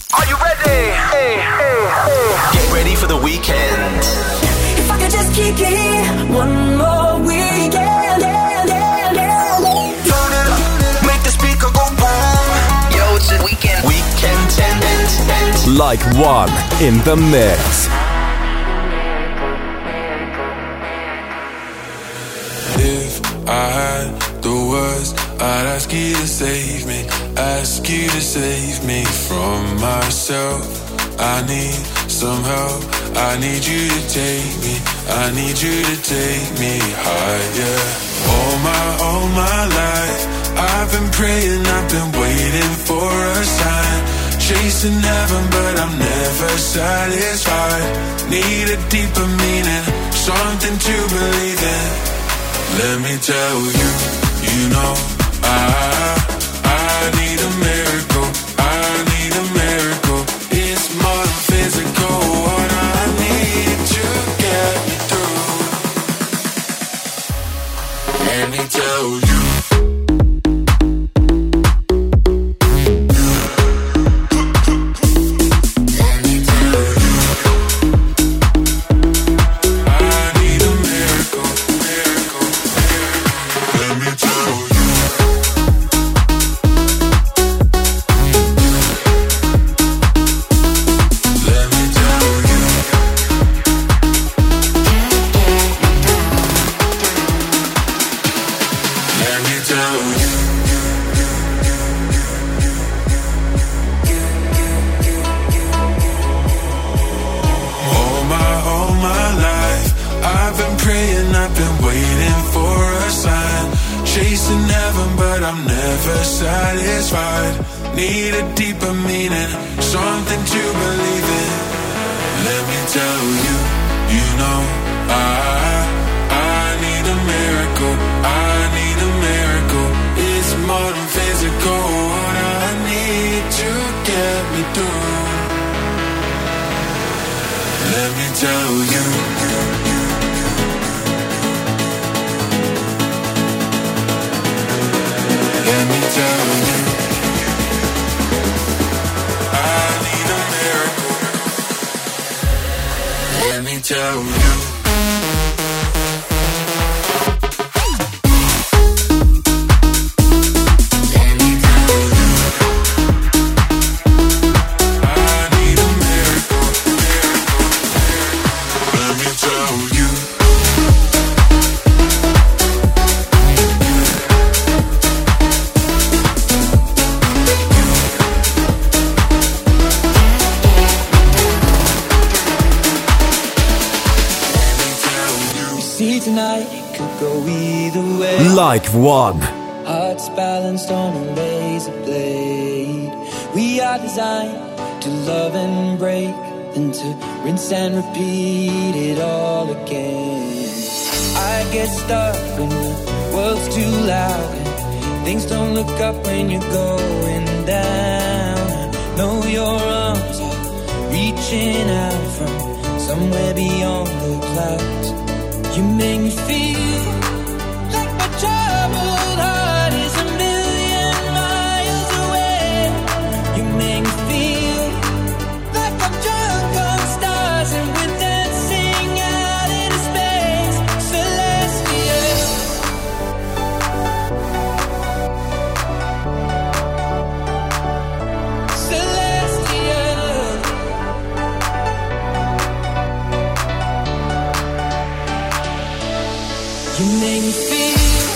Are you ready? Get ready for the weekend. If I could just kick it one more weekend. Turn it up, make the speaker go boom. Yo, it's the weekend. Weekend 10. Like One in the mix. If I had the words, I'd ask you to save me. Ask you to save me from myself. I need some help. I need you to take me. I need you to take me higher. All my life I've been praying, I've been waiting for a sign. Chasing heaven, but I'm never satisfied. Need a deeper meaning, something to believe in. Let me tell you, you know, I need a miracle. I need a miracle. It's more than physical. What I need to get me through. Let me tell you. Need a deeper meaning, something to believe in. Let me tell you, you know, I need a miracle. I need a miracle. It's more than physical. What I need to get me through. Let me tell you. Let me tell you. Let me tell you. Like One. Hearts balanced on a razor blade. We are designed to love and break, then to rinse and repeat it all again. I get stuck when the world's too loud and things don't look up when you're going down. I know your arms are reaching out from somewhere beyond the clouds. You make me feel like my troubled heart is a million miles away. You make me feel like I'm drunk on stars and we're dancing out into space. Celestial. Celestial. You make me feel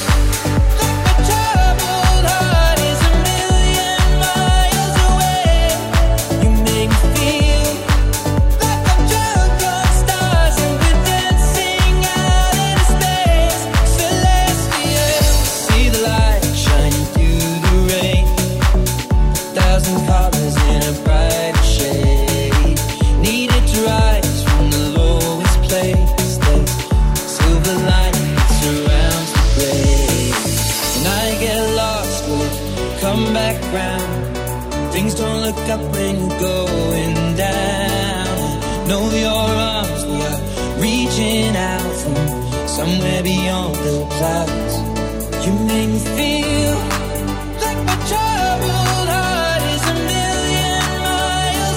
up when you're going down. Know your arms, we are reaching out from somewhere beyond the clouds. You make me feel like my troubled heart is a million miles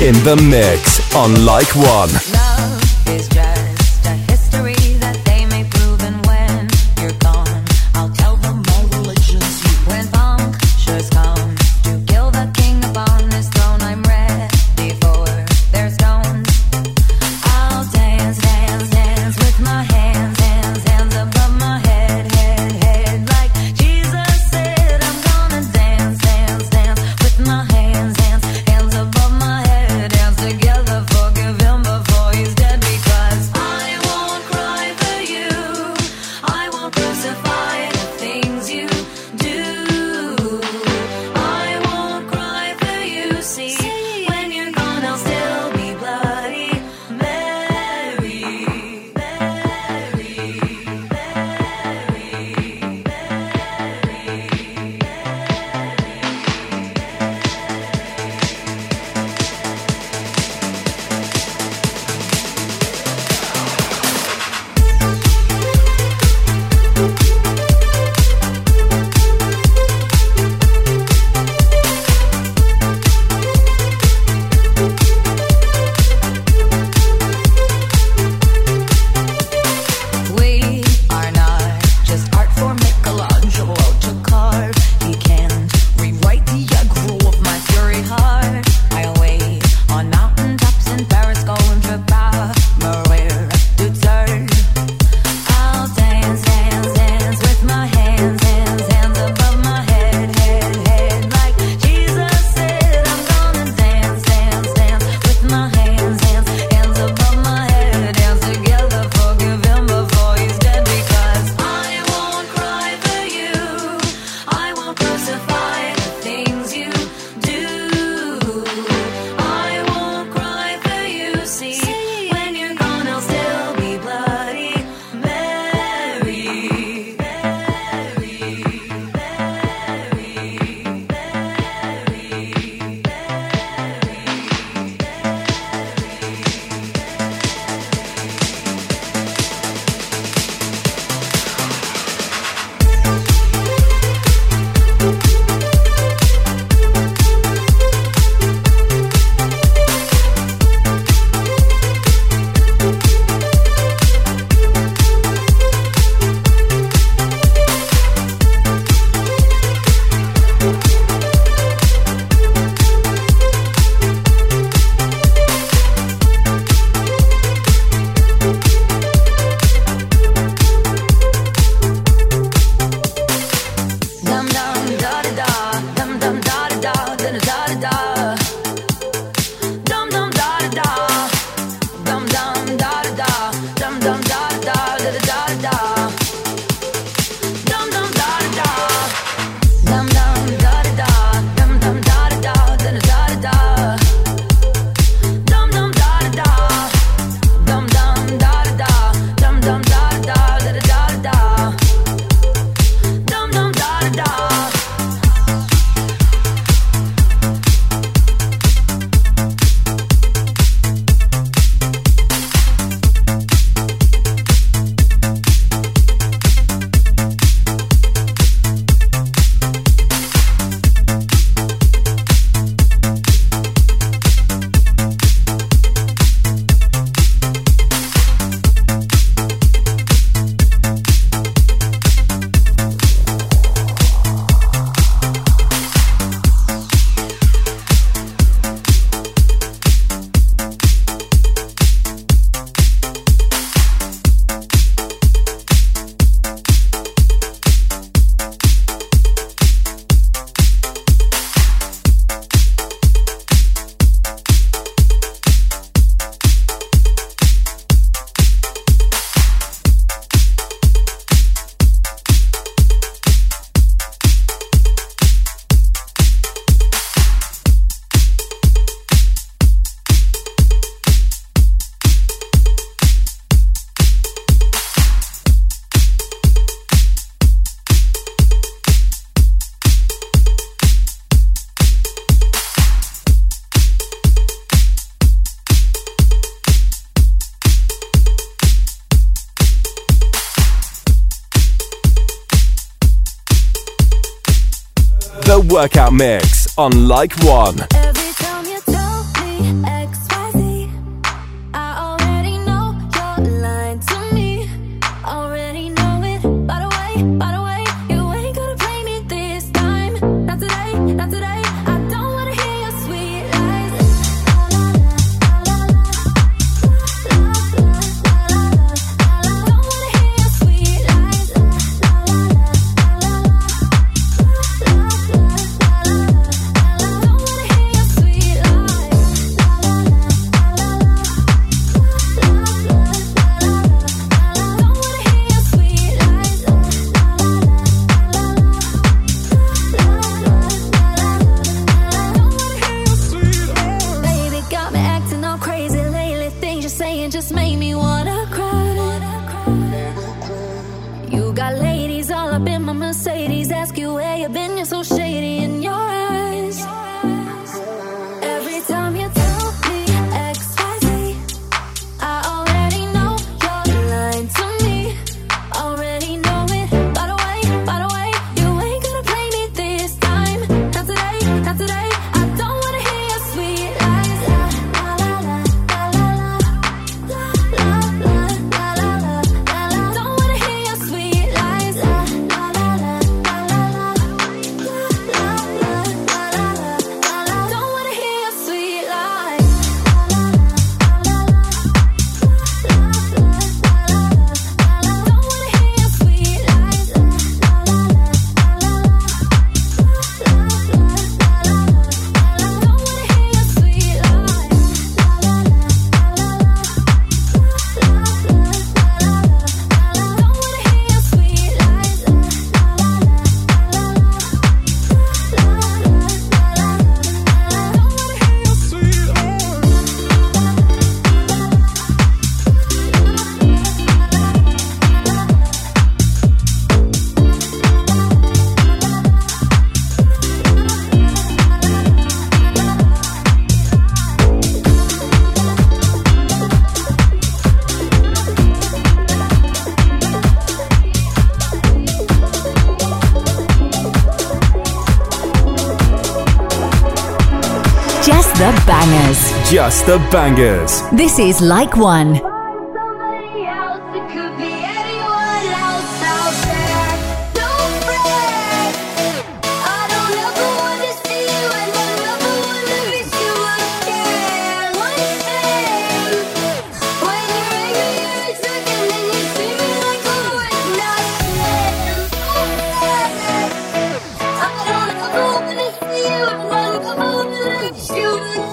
in the mix on Like One. Love is just a history that they may prove, and when you're gone, I'll tell them my religion's you. When punctures come to kill the king upon his throne, I'm ready for their stones. I'll dance, dance, dance with my hands, hands, hands above my head, head, head. Like Jesus said, I'm gonna dance, dance, dance with my hands, hands, hands above my head. Dance together, forgive him before he's dead, because I won't cry for you, I won't crucify the things you do. I won't cry for you, see, when you're gone I'll still be bloody Mary, Mary, Mary, Mary. We are not just art for Michelangelo to carve. He can't rewrite the aggro of my fury heart. I'll wait on mountaintops in Paris, going to Maria to turn. I'll dance, dance, dance with my hands, hands, hands above my head, head, head. Like Jesus said, I'm gonna dance, dance, dance with my hands, hands, hands above my head. Dance together, forgive him before he's dead, because I won't cry for you, I won't crucify the things you do. I won't cry for you, see, when you're gone I'll still be bloody Mary, Mary, Mary, Mary, Mary. Dum dum da da da, dum dum da da da, da da da da. Dum dum da da da, dum dum da da da, dum dum da da da, da da da. Dum dum da da da, dum dum da da da, dum dum da da da, da da da. Dum dum da da da, dum dum da da da, dum dum da da da, da da da. Dum dum da da da. The Workout Mix on Like One. Every time you tell me just made me wanna cry. You got ladies all up in my Mercedes, ask you where you been, you're so shady in your eyes. Every time you tell me XYZ, I already know you're lying to me. Already know it. By the way, you ain't gonna play me this time. Not today, not today. I don't wanna hear your sweet lies. La la la la la la la la la la la la. Don't wanna hear your sweet lies. La la la la la la la la la la la. Don't wanna hear your sweet lies. Just the bangers. Just the bangers. This is Like One. Somebody else, it could be anyone else out there. Don't fret. I don't ever wanna see you, and I never wanna miss you again. One thing, when you're angry, you're talking, and you see me like a witness. Don't fret. I don't ever wanna see you, and I never wanna miss you again.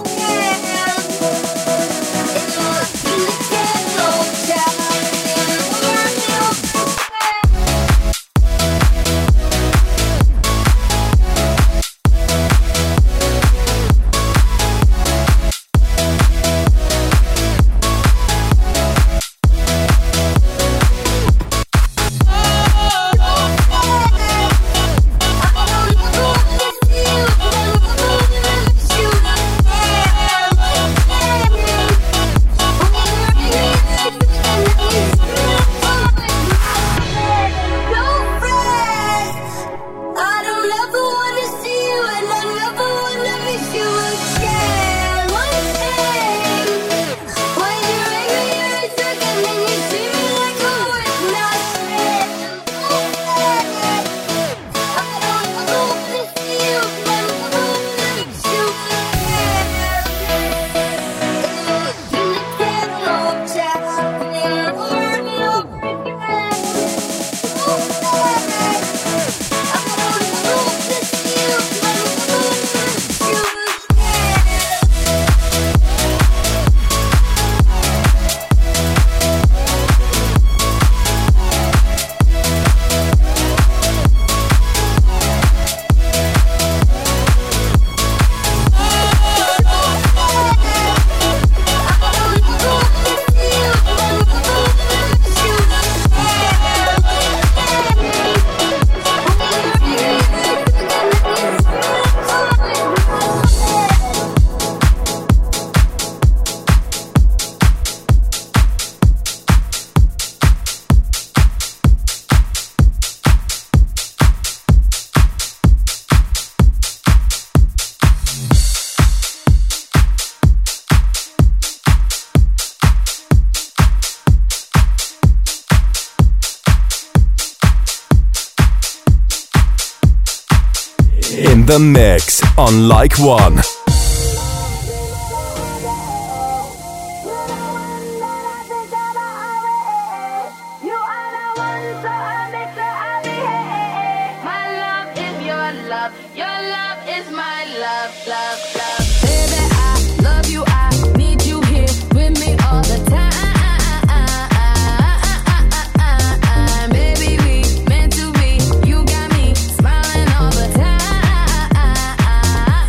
In the mix on Like One.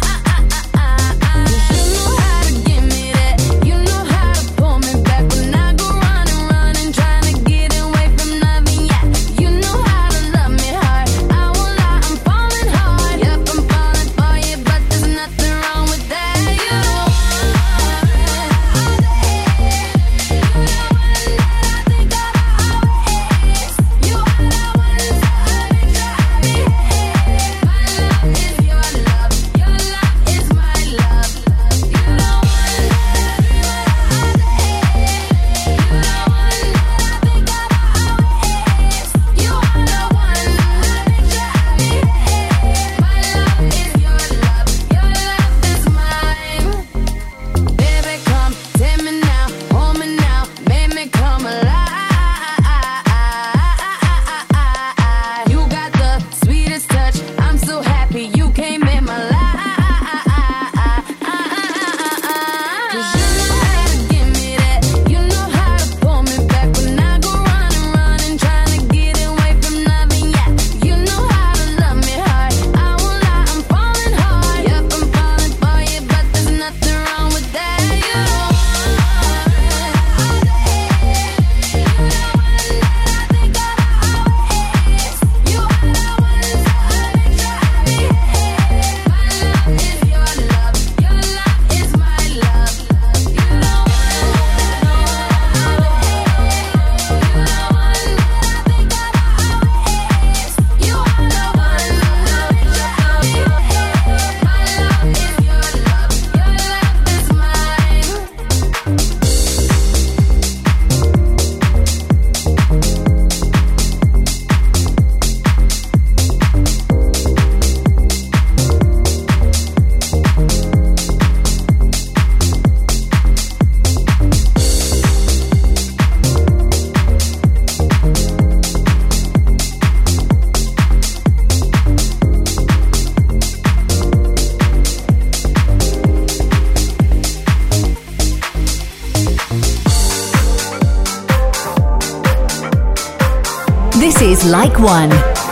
You know how to give me that. You know how to pull me back when I This is Like One.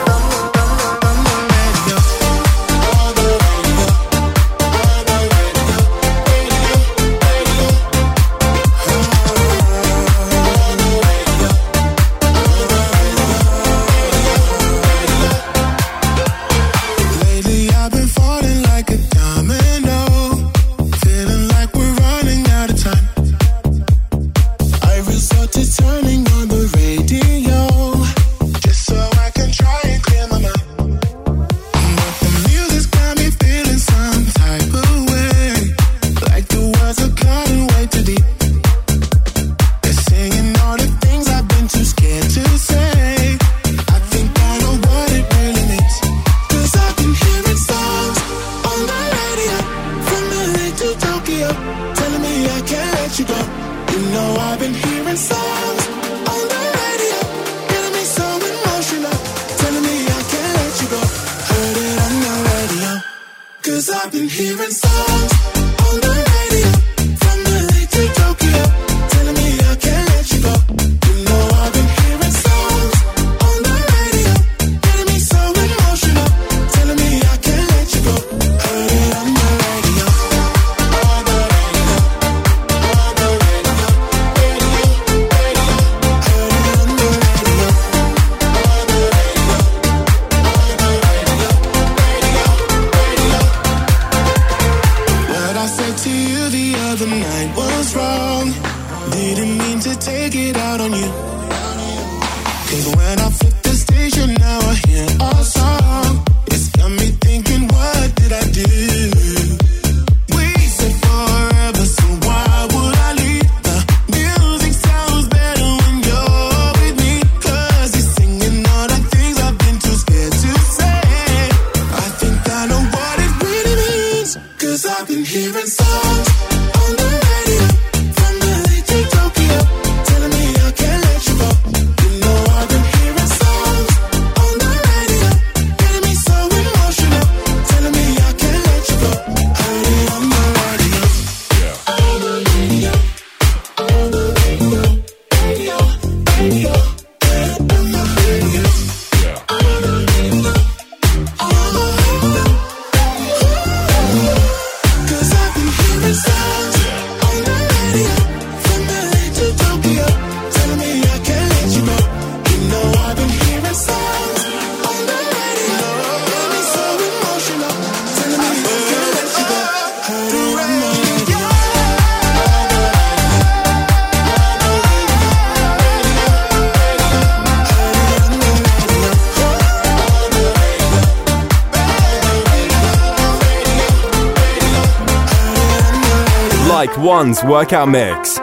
Like One's workout mix.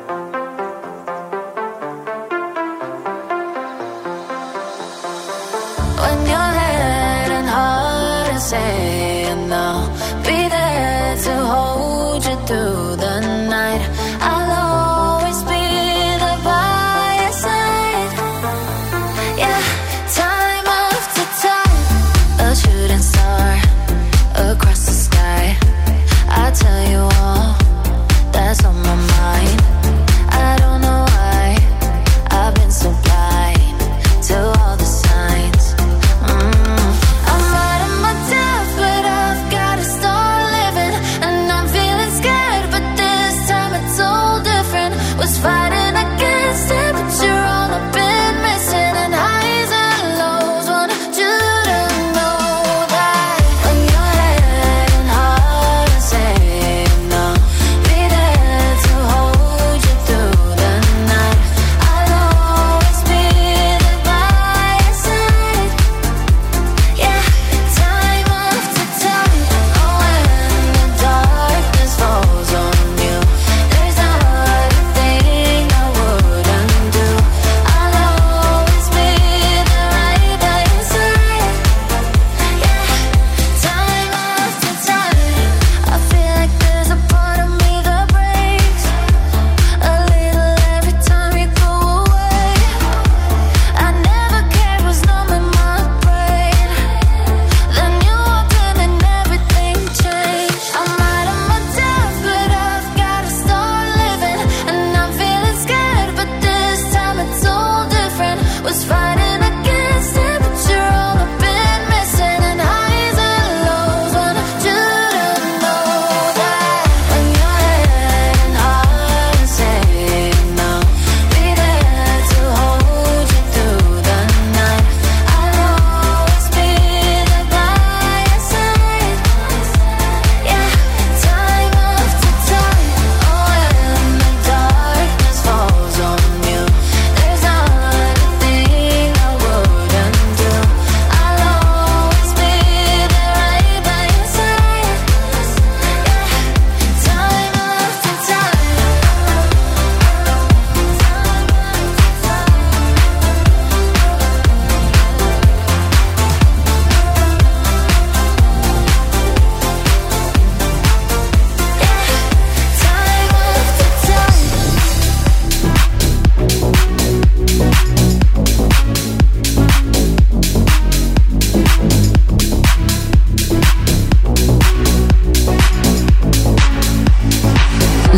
When you're head and heart and saying no, be there to hold you through the night. I'll always be there by your side. Yeah, time after time, a shooting star across the sky. I tell you all that's on my mind. I don't know why I've been so blind to all the signs. I'm riding my death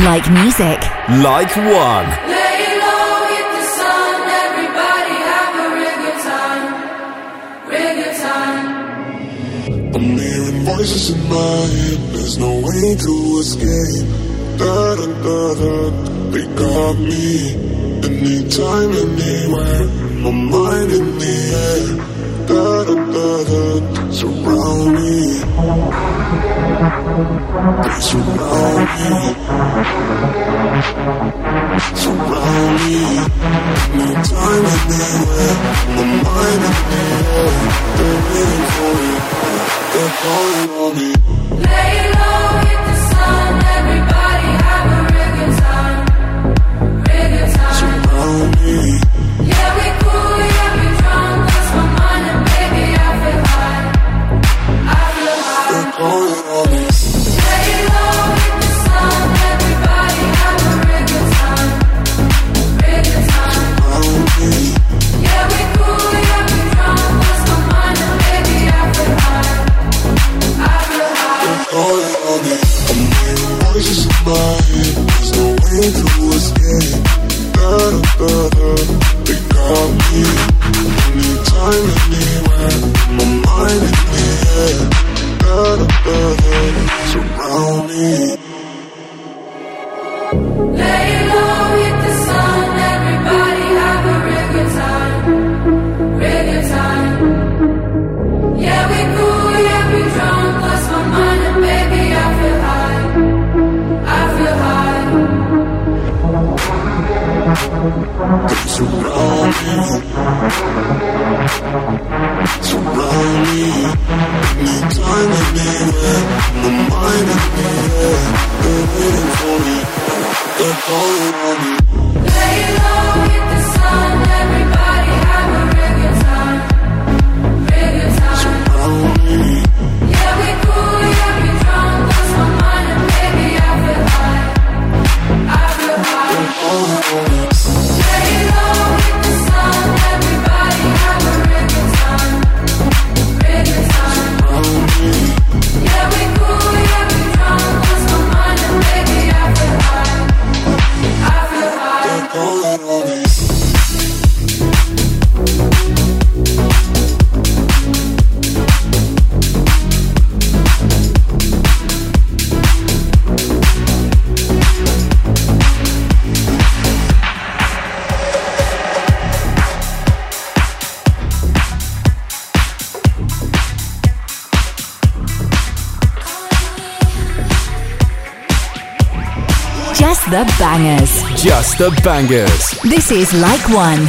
Like music. Like One. Lay low, hit the sun, everybody have a real good time, real good time. I'm hearing voices in my head, there's no way to escape. Da-da-da-da, they got me. Anytime, anywhere, my mind in the air. Da-da-da-da, surround me. They surround me. Surround me. Anytime, anywhere, my mind in the air. They're waiting for me. They're calling on me. Lay low, hit the sun, everybody have a real good time, real good time. Surround me. Yeah, we cool, yeah, we drunk, lost my mind and baby I feel high, I feel high. They're calling on me. Lay low, hit the sun, everybody have a real good time, real good time. Surround me. Yeah, we cool, yeah, we drunk, lost my mind and baby I feel high, I feel high. They're calling on me. I'm hearing voices in my head, there's no way to escape. Da-da-da-da, they got me. Anytime, anywhere, my mind in the air. Da-da-da-da, surround me. Lay low, hit the sun, everybody have a real good time, real good time. Yeah, we cool, yeah, we drunk, lost my mind and baby I feel high, I feel high. They surround me. Surround me. Anytime, anywhere, my mind in the air. They're waiting for me. They're calling on me. Lay low, hit the sun, everybody have a real good time, real good time. Surround me. Yeah, we cool, yeah, we drunk, lost my mind and baby I feel high, I feel high. They're calling on me. Lay low, hit the sun, everybody have a real good time, real good time. Surround me. Yeah, we cool, yeah, we drunk, lost my mind and baby I feel high, I feel high. They're calling on me. Just the bangers. Just the bangers. This is Like One.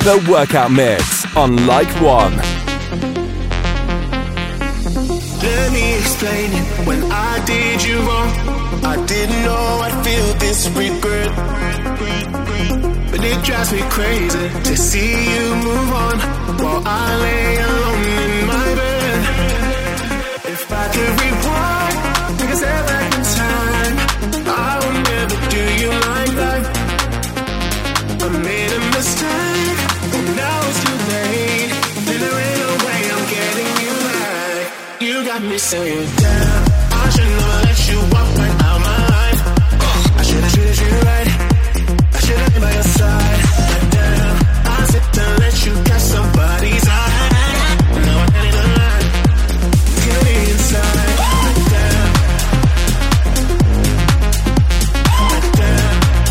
The Workout Mix on Like One. Let me explain it. When I did you wrong, I didn't know I'd feel this regret. But it drives me crazy to see you move on while I lay alone in my bed. If I could rewind, take a step back in time, I would never do you like that. I made a mistake, but now it's too late. And there ain't no way I'm getting you back. You got me saying, damn, I should never let you walk right out my life. I should've treated you right, I should've been by your side. But damn, I sit and let you catch somebody's eye. Now I'm heading the line, killing me inside. But damn, but damn,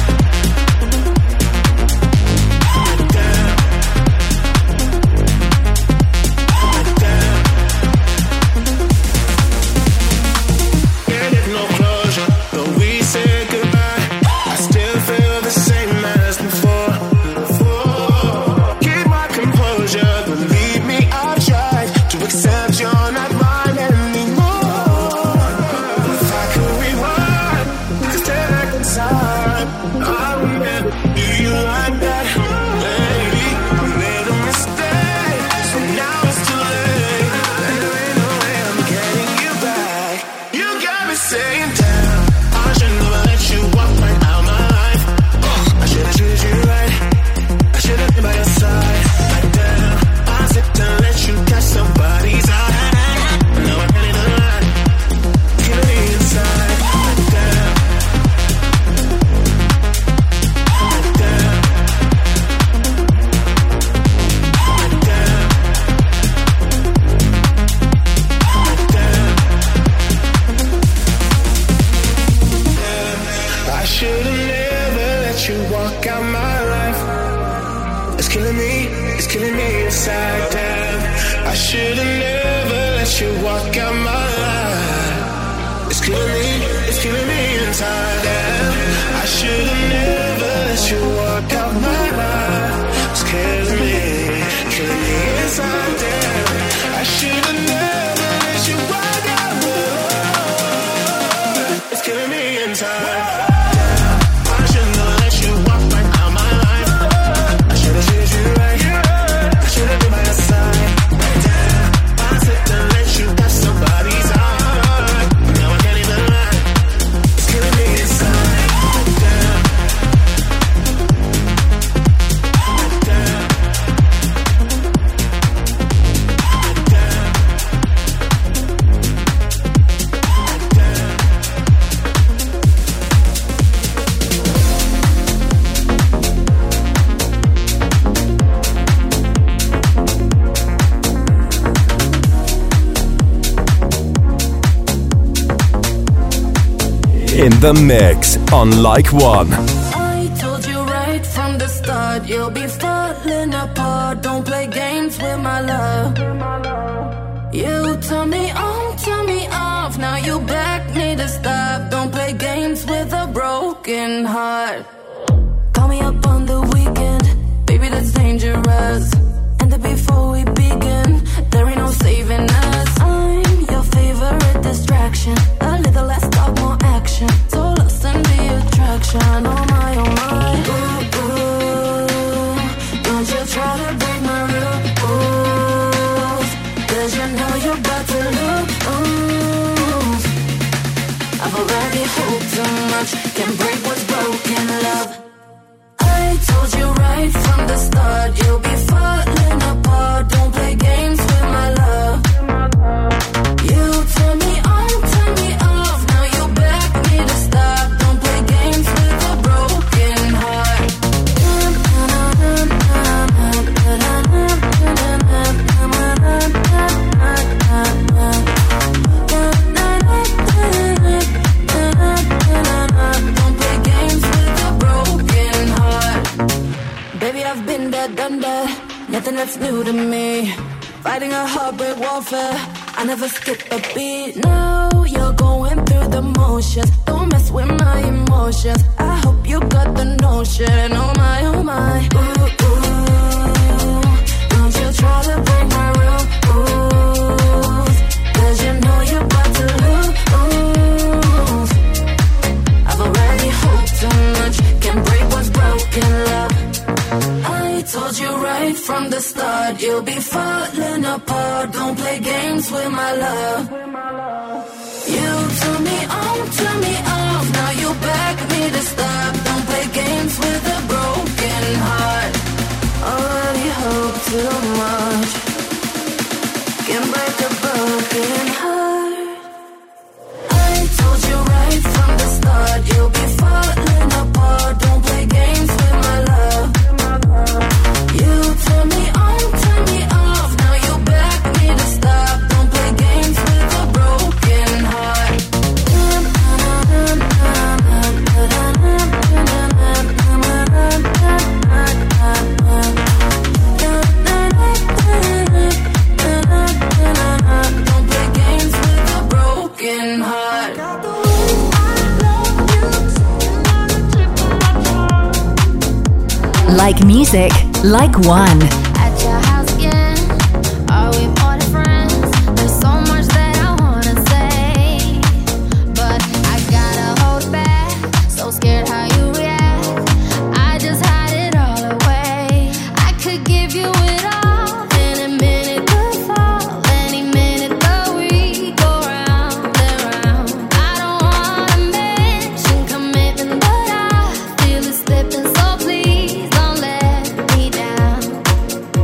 but damn, but damn. And if no closure, but we said goodbye, I still feel the same as before. Keep my composure, believe me, I've tried to accept you're not mine anymore. If I could rewind, just stay back in time, I would never do you like that. Lady, I made a mistake, so now it's too late. And there ain't no way I'm getting you back. You got me saying, damn, I should never let you walk right out my life. I should've treated you right, I should've been by your side. But damn, I sit and let you catch somebody's eye. Now I'm heading the line, killing me inside. But damn, but damn, but damn, but damn. I should've never let you walk out my life. It's killing me inside, damn. I should've never let you walk out my life. It's killing me inside, damn. I should've never let you walk out my life. It's killing me inside, damn. I should've never let you walk out my life. It's killing me inside. I shouldn't have let you walk right out my life. I should've treated you right, I should've been by your side. But damn, I sit and let you catch somebody's eye. Now I can't even lie, it's killing me inside. But damn, but damn, but damn, but damn. In the mix on Like One. I told you right from the start, you'll be falling apart. Don't play games with my love. You turn me on, turn me off. Now you beg me to stop. Don't play games with a broken heart. Call me up on the weekend, baby, that's dangerous. And then before we begin, there ain't no saving us. I'm your favorite distraction. A little less talk, more action. So lost in the attraction. Oh my, oh my. Ooh, ooh. Don't you try to break my rules, 'cause you know you're about to lose. I've already hoped too much, can break what's broken, love. I told you right from the start, you'll be falling apart. Don't play games with my love. You turn me on, turn me off. Now you beg me to stop. Don't play games with a broken heart. Don't play games with a broken heart. Baby, I've been there, done that. Nothing that's new to me. Fighting a heartbreak warfare, I never skip a beat. Now you're going through the motions. Don't mess with my emotions. I hope you got the notion. Oh my, oh my. Ooh, ooh. from the start. You'll be falling apart. Don't play games with my love. You turn me on, turn me off. Now you beg me to stop. Don't play games with a broken heart. Already hope too much. Can't break a broken heart. I told you right from the start. You'll be falling apart. Don't play games with my love. You turn me on, turn me off. Now you beg me to stop. Don't play games with a broken heart. Don't play games with a broken heart. Like music, like one. At your house again, are we more than friends? There's so much that I wanna say, but I gotta hold back. So scared how you react. I just hide it all away. I could give you it all, and a minute could fall. Any minute that we go round and round. I don't wanna mention commitment, but I feel it slipping. So please don't let me down.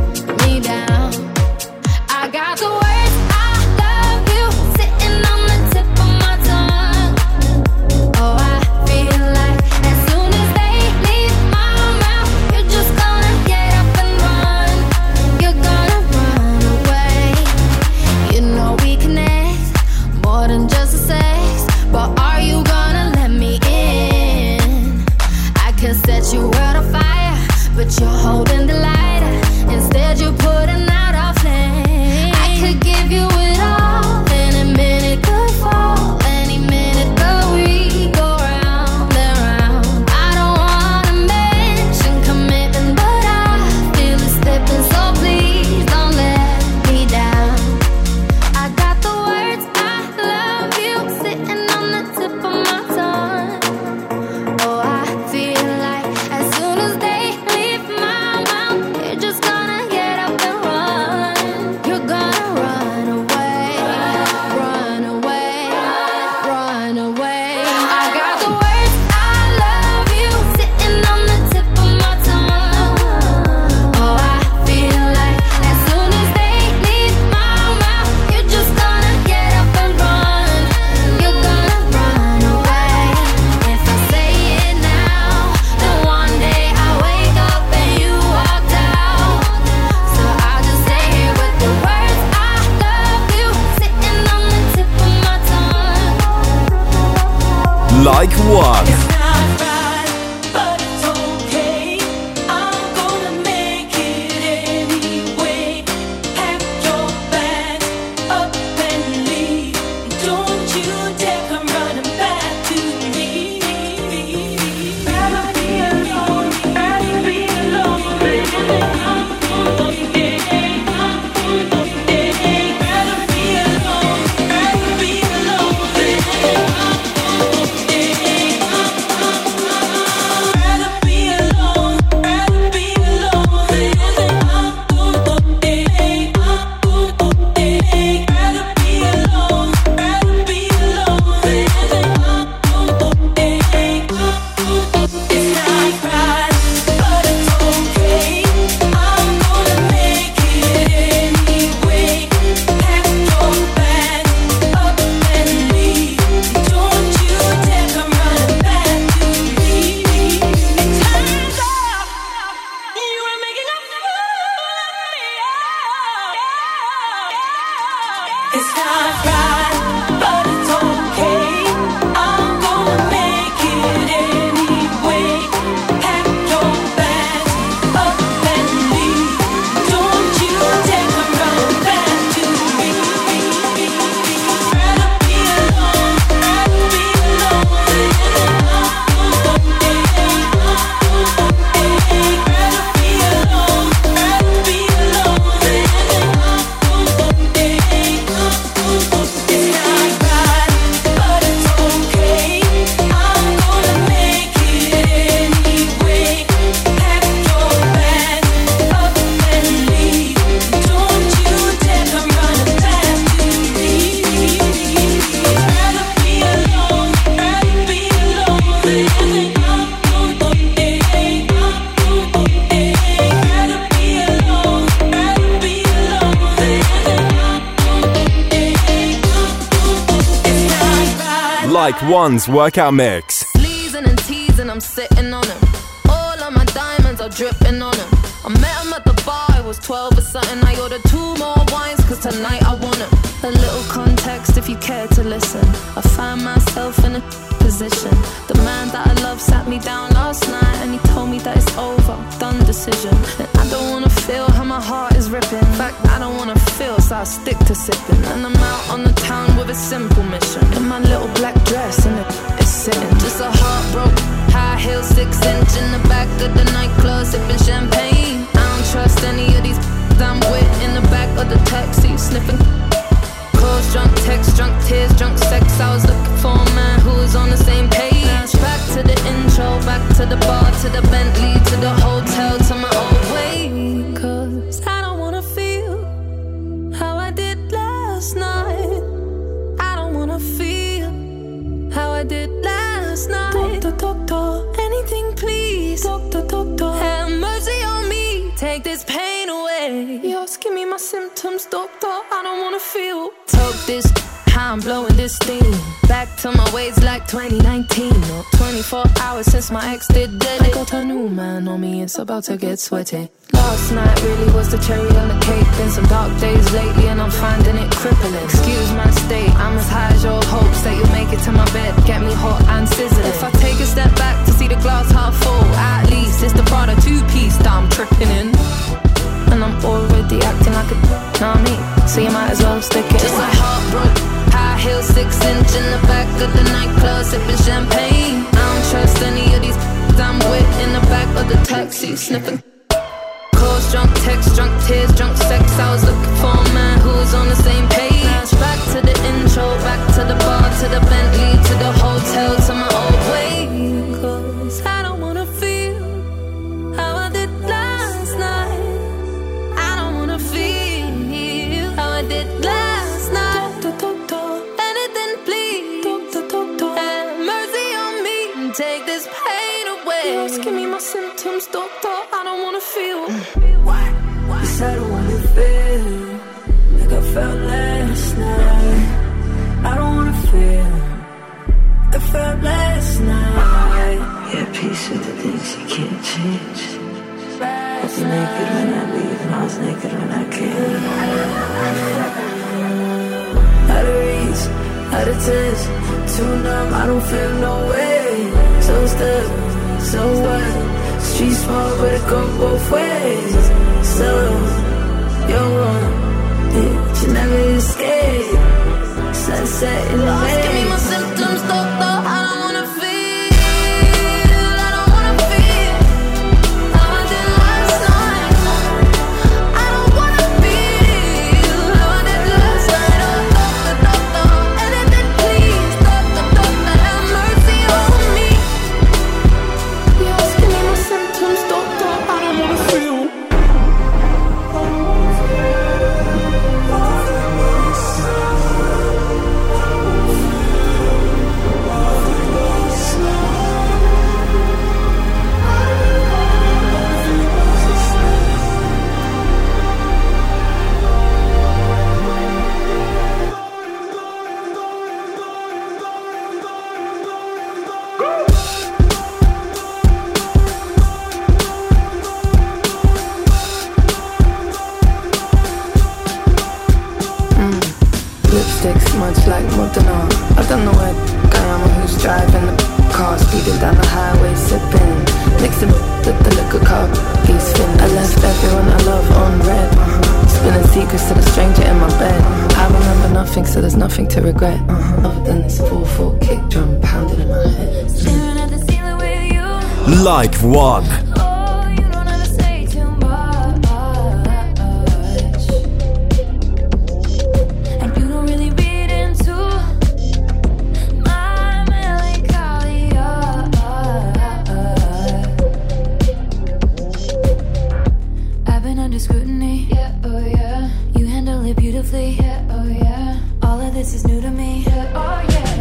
Like One's workout mix. Sleezing and teasing, I'm sitting on him. All of my diamonds are dripping on him. I met him at the bar, I was 12 or something. I ordered 2 more wines, cause tonight I want him. A little context if you care to listen. I find myself in a position. The man that I love sat me down last night and he told me that it's over, done decision. And I don't wanna feel how my heart is ripping. In fact, I don't wanna feel, so I stick to sipping. And I'm out on the town with a simple mission. In my little black dress and it's sitting. Just a heartbroken, high heel 6-inch in the back of the nightclub sipping champagne. I don't trust any of these I'm with in the back of the taxi sniffing. Calls, drunk texts, drunk tears, drunk sex. I was looking for a man who was on the same page. Back to the intro, back to the bar, to the Bentley, to the hotel, to my old way. Cause I don't wanna feel how I did last night. I don't wanna feel how I did last night. Doctor, anything please. Doctor, have mercy on me. Take this pain away. You're asking me my symptoms, doctor. I don't wanna feel. Talk this, how I'm blowing this steam. Back to my ways like 2019. Or 24 hours since my ex did it. I got a new man on me, it's about to get sweaty. Last night really was the cherry on the cake. Been some dark days lately and I'm finding it crippling. Excuse my state, I'm as high as your hopes that you'll make it to my bed. Get me hot and sizzling. If I take a step back to see the glass half full, at least it's the Prada 2-piece that I'm tripping in. And I'm already acting like a know me, so you might as well stick it. Just a heartbroken, high heel 6-inch in the back of the nightclub sipping champagne. I don't trust any of these I'm with in the back of the taxi sniffing. Calls, drunk texts, drunk tears, drunk sex. I was looking for a man who was on the same page. Back to the intro, back to the bar, to the Bentley, to the hotel, to my old way. Cause I don't wanna feel how I did last night. I don't wanna feel how I did last night. Doctor, anything please. Doctor, have mercy on me. Take this pain away. You're asking me my symptoms, doctor. I don't wanna feel. Yes, I don't wanna feel like I felt last night. I don't wanna feel like I felt last night. Yeah, peace with the things you can't change. I was naked when I leave and I was naked when I came. Out of reach, out of touch, too numb, I don't feel no way. So stuck, so what? Street small, but it go both ways. So, you're wrong, yeah, you never escape. Sunset in the way. Give me my symptoms, doctor. I don't wanna feel. Much like Modena, I don't know where I am or who's driving the car, speeding down the highway, sipping, mixing with the liquor car, these fins. I left everyone I love on red, spilling secrets to the stranger in my bed. I remember nothing, so there's nothing to regret, other than this 4/4 kick drum pounding in my head. Staring at the ceiling with you. Like One. Oh, you don't ever say too much. Scrutiny, yeah, oh yeah. You handle it beautifully, yeah, oh yeah. All of this is new to me, yeah, oh yeah.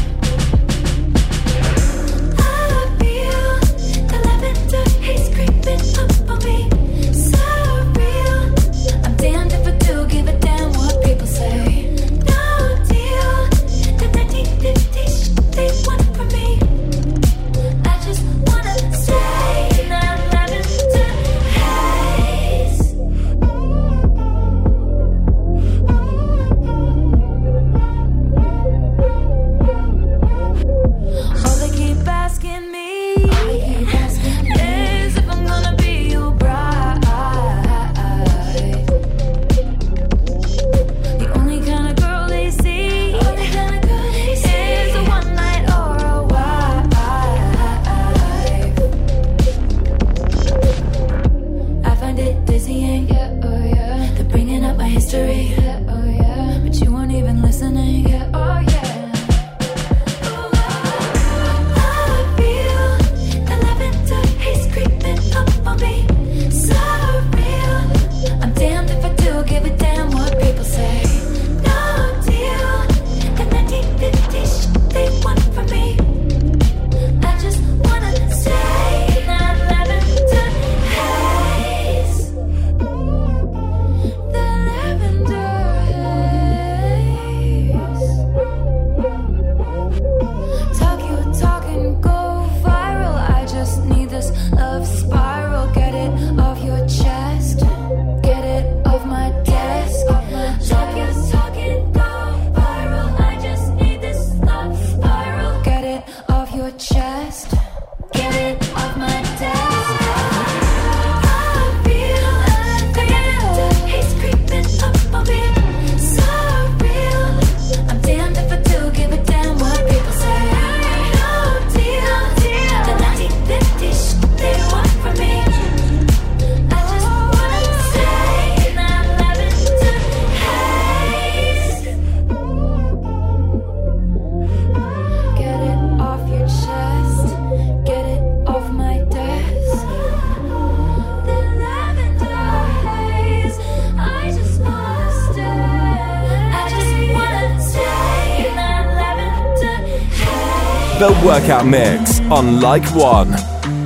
I feel the lavender haze creeping up on me, so real. I'm damned if I do give a damn what people say. No deal, the 1950s. The Workout Mix on Like One.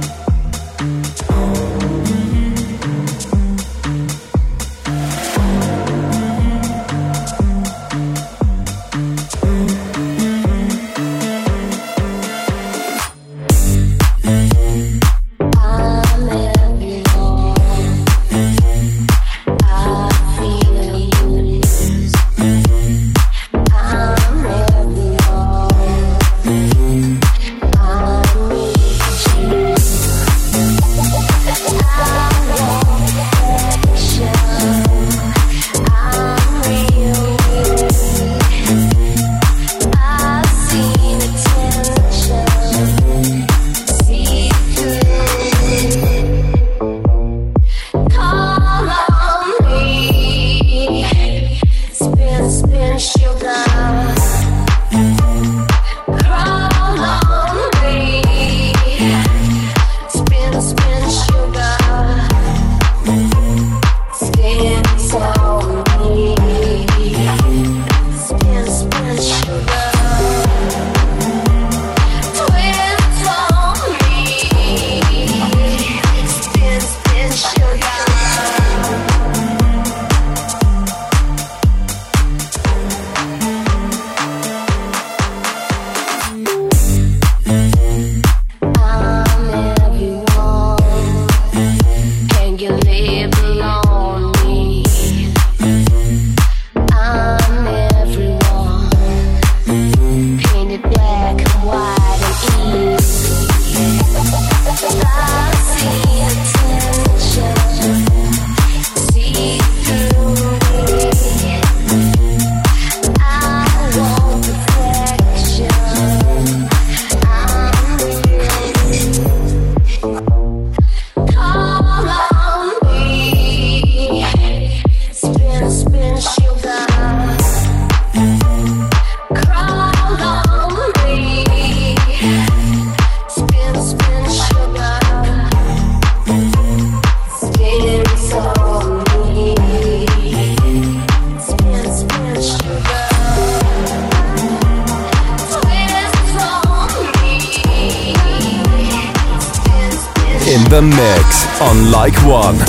In the mix on Like One.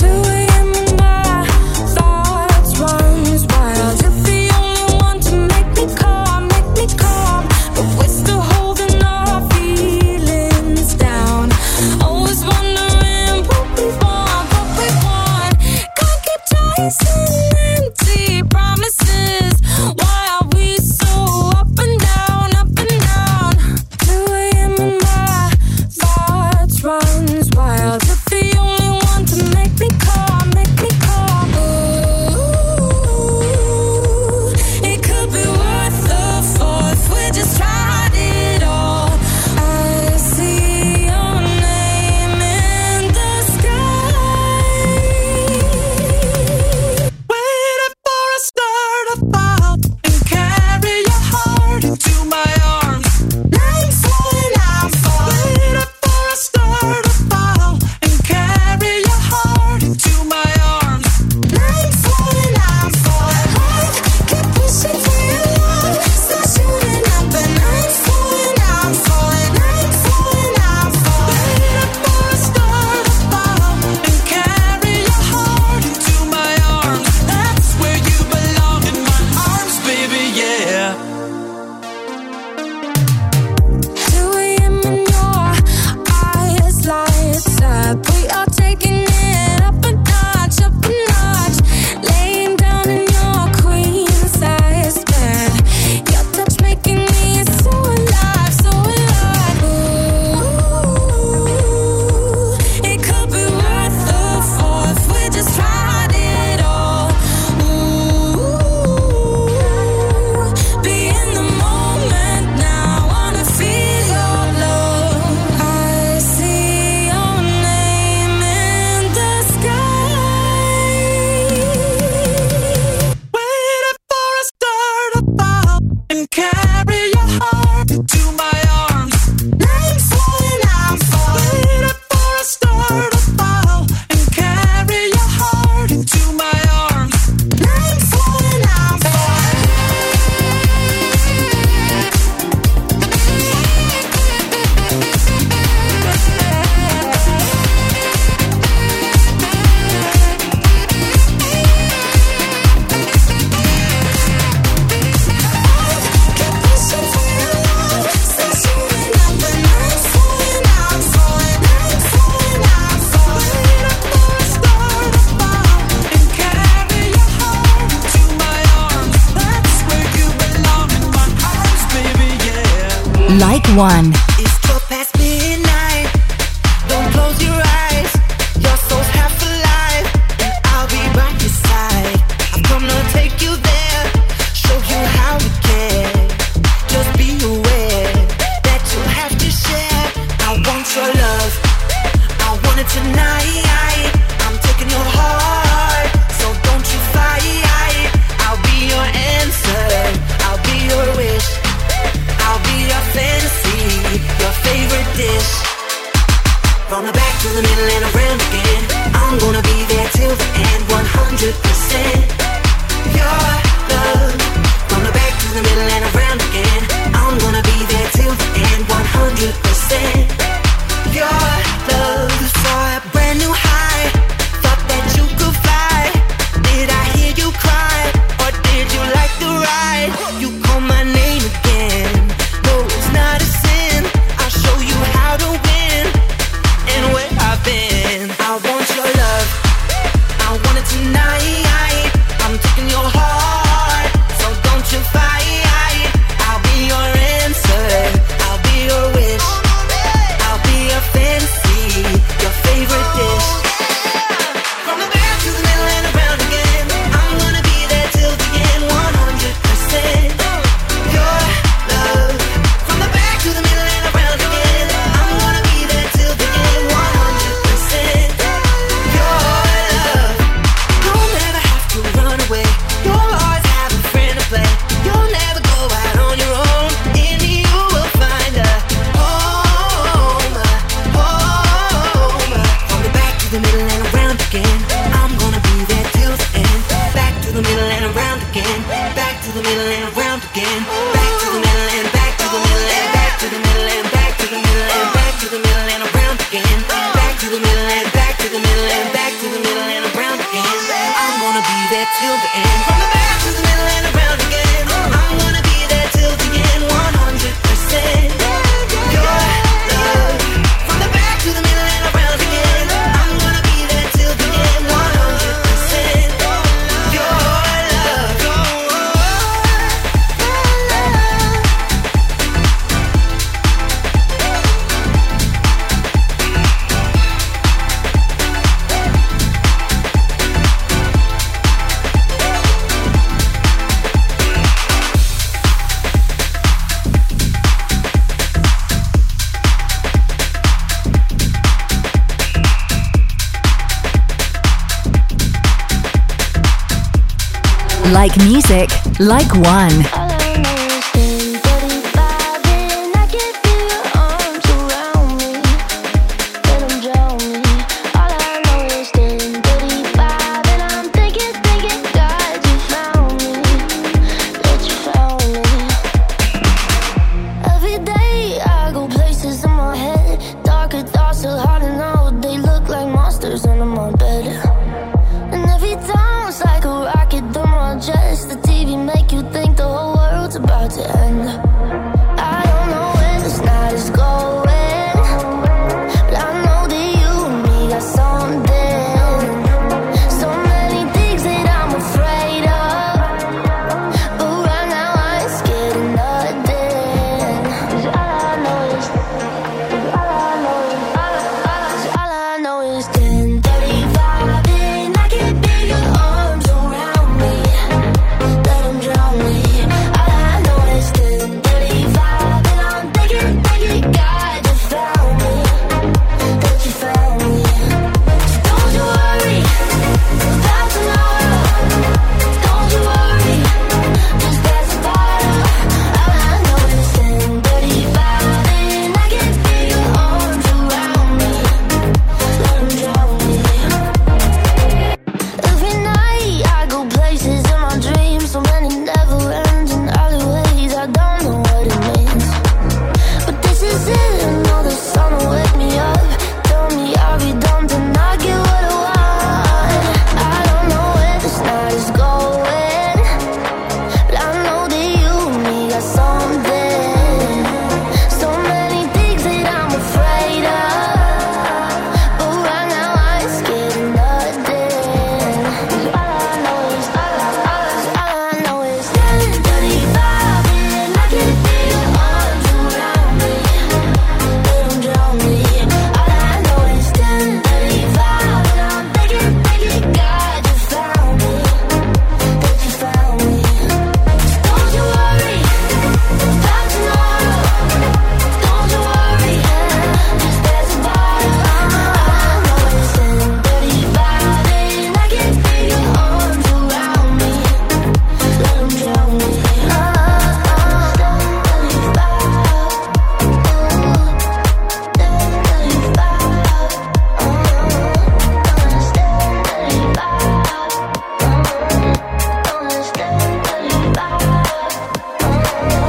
Runs wild, if the only one to make me call. Like One. It's 12 past midnight. Don't close your eyes. Your soul's half alive, and I'll be by your side. I'm gonna take you there, show you how we can. Just be aware that you'll have to share. I want your love, I want it tonight. I'm taking your heart, so don't you fight. I'll be your answer, I'll be your wish, I'll be your fantasy, your favorite dish. From the back to the middle and around again, I'm gonna be there till the end, 100%. Your love. From the back to the middle and around again, I'm gonna be there till the end, 100%. Your love. Saw a brand new high, thought that you could fly. Did I hear you cry, or did you like the ride? You call my name again, no it's not a sin. I'll show you how to win, and where I've been. I want your love, I want it tonight. I'm taking your heart, so don't you fight. I'll be your answer, I'll be your wish, I'll be your fantasy, your favorite dish. From the back to the middle and around again, I'm gonna be there till the end, 100%. Your love. From the back to the middle and around again, I'm gonna be there till the end, 100%. Your love. You'll never have to run away, you'll always have a friend to play. You'll never go out on your own, in me you will find a home, home. From the back to the middle and around again, I'm gonna be there till the end. Back to the middle and around again, back to the middle and around again, back to the middle and back to the middle and back to the middle and back to the middle and back to the middle and around again, back to the middle and back to the middle and back to the middle and around again. I'm gonna be there till the end. From the back to the middle and around again, I'm gonna be there till the end, 100%. Your love. From the back to the middle and around again, I'm gonna be there till the end, 100%. Your love. Like music, like One. Just the TV make you think the whole world's about to end. I don't know where this night is going, but I know that you and me got something. So many things that I'm afraid of, but right now I ain't scared of nothing. 'Cause all I know is 10:35.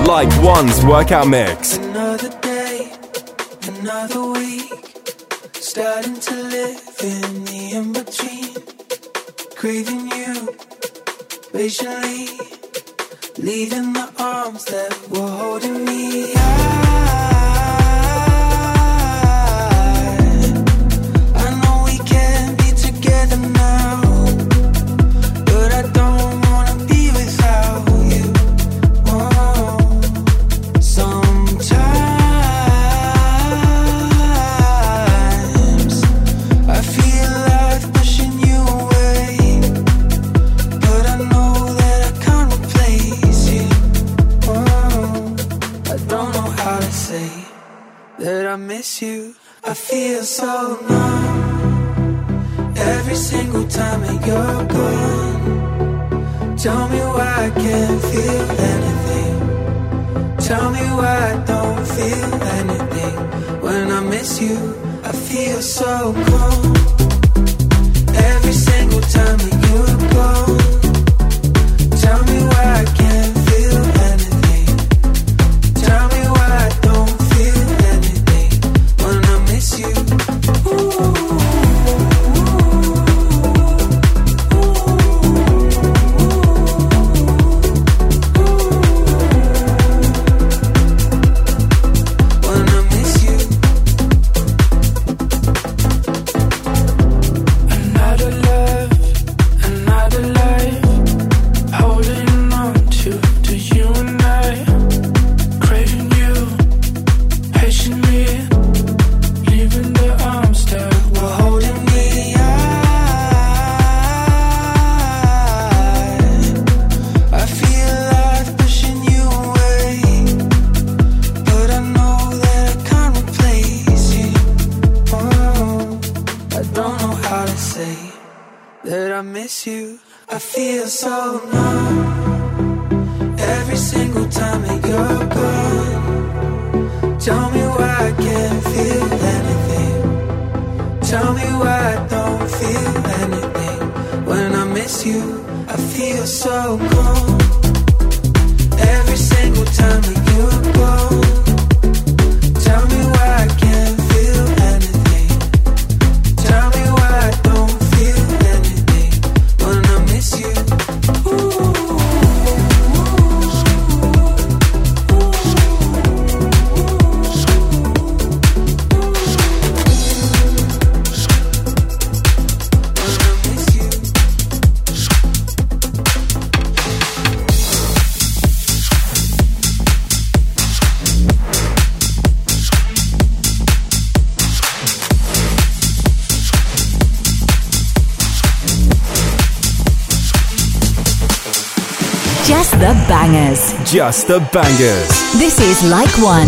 Like One's workout mix. Another day, another week, starting to live in the in-between, craving you patiently, leaving the arms that were holding me. I know we can't be together now, but I don't wanna be without you. Oh, sometimes I feel like pushing you away, but I know that I can't replace you. Oh, I don't know how to say that I miss you. I feel so numb every single time that you're gone. Tell me why I can't feel anything. Tell me why I don't feel anything. When I miss you, I feel so cold. Every single time that you're gone. Tell me why I can't feel anything. Tell me why I don't feel anything. When I miss you. That I miss you, I feel so numb every single time that you're gone. Tell me why I can't feel anything. Tell me why I don't feel anything. When I miss you, I feel so cold. Every single time that you're gone. Tell me why I can't feel anything. Tell me why I don't feel anything. When I miss you. Just the bangers. Just the bangers. This is Like One.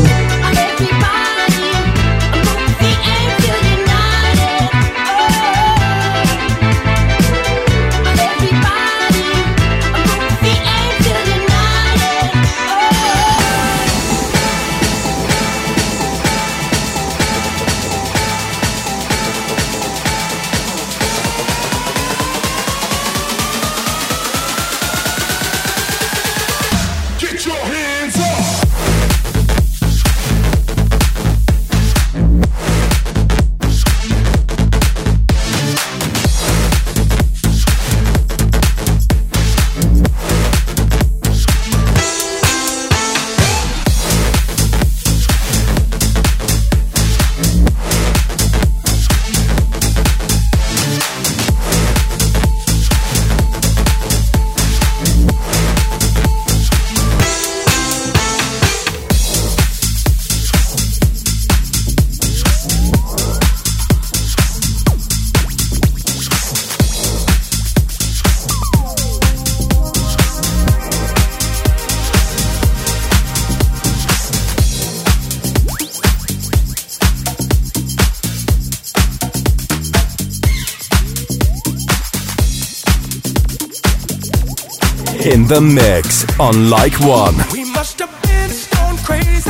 In the mix on Like One. We must have been stone crazy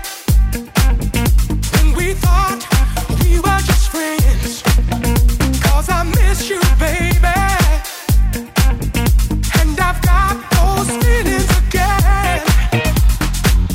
when we thought we were just friends. 'Cause I miss you, baby, and I've got those feelings again.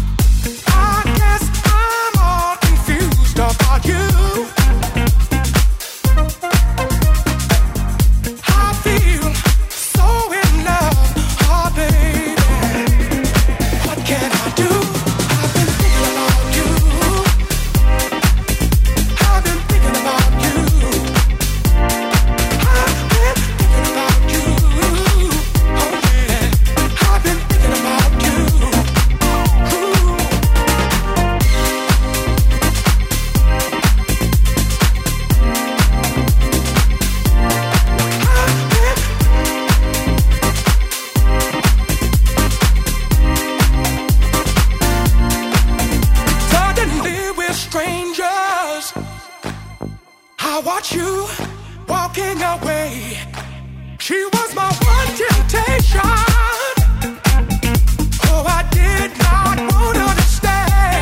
She was my one temptation. Oh, I did not want her to stay.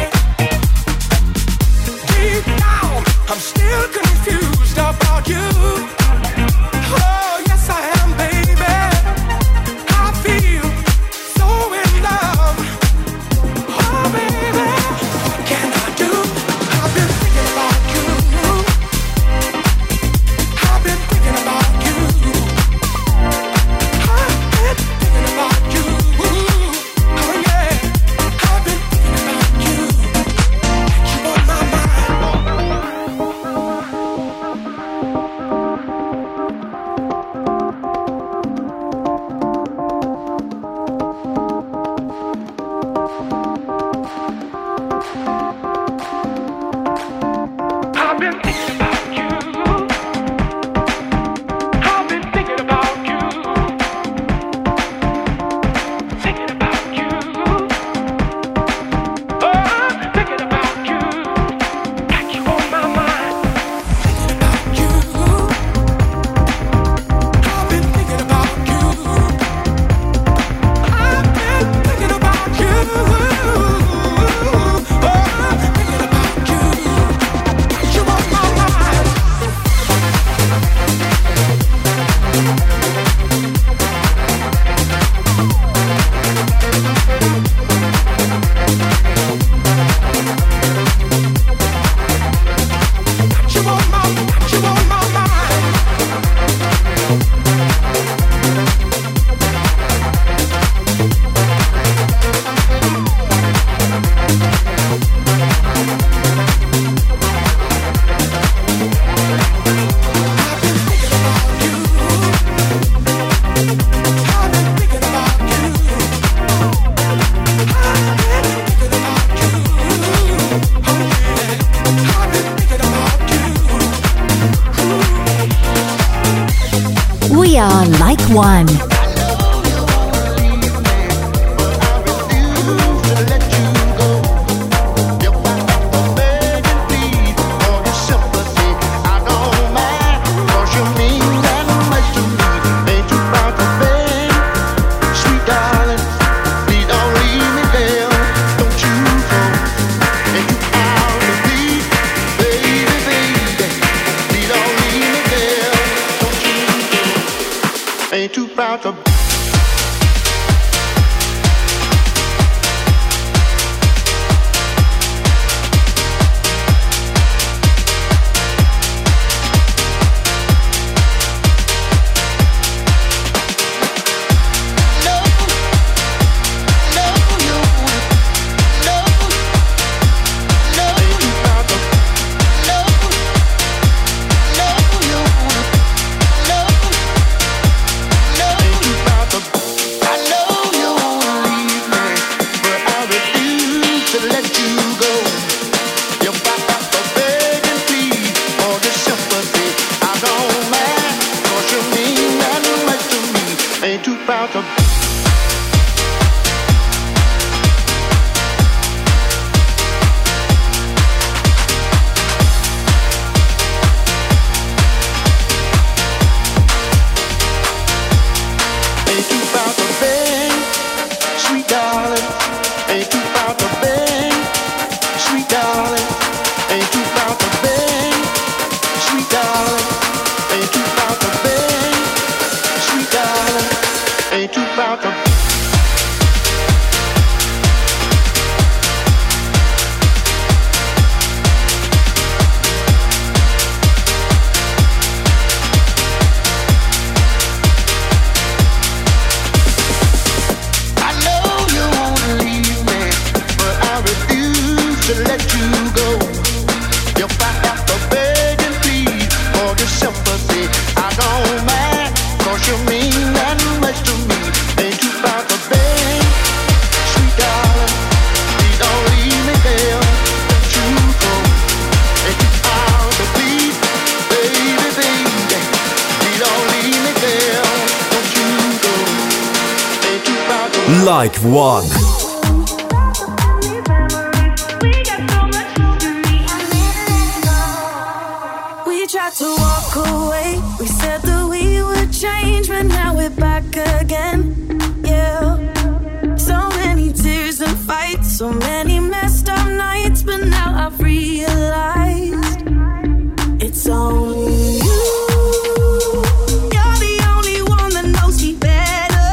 Deep down, I'm still confused about you. Oh, yes, I am, baby. I feel so in love. Oh, baby, what can I do? I've been thinking about you. I've been thinking about you. I've been thinking about you. Oh, yeah. I've been thinking about you. You on my I've been thinking about you. I've been thinking about you. Thinking about you. Oh, I'm thinking about you. Got you on my mind. Thinking about you. I've been thinking about you. I've been thinking about you. Oh, I'm thinking about you. You on my mind. You on my mind. We are like one. Ain't too proud to Like one. We tried to walk away. We said that we would changed, but now we're back again. Yeah. So many tears and fights, so many messed up nights, but now I've realized it's only you. You're the only one that knows me better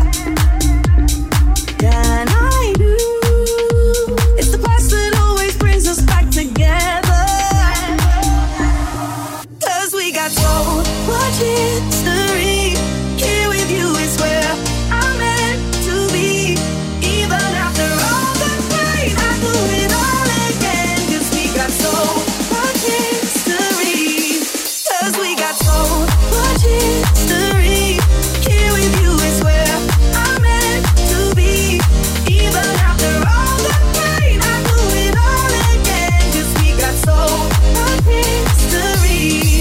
than I do. It's the past that always brings us back together. 'Cause we got so much history. Here with you is where I'm meant to be. Even after all the pain, I do it all again. 'Cause we got so much history. 'Cause we got so much history. Here with you is where I'm meant to be. Even after all the pain, I do it all again. 'Cause we got so much history.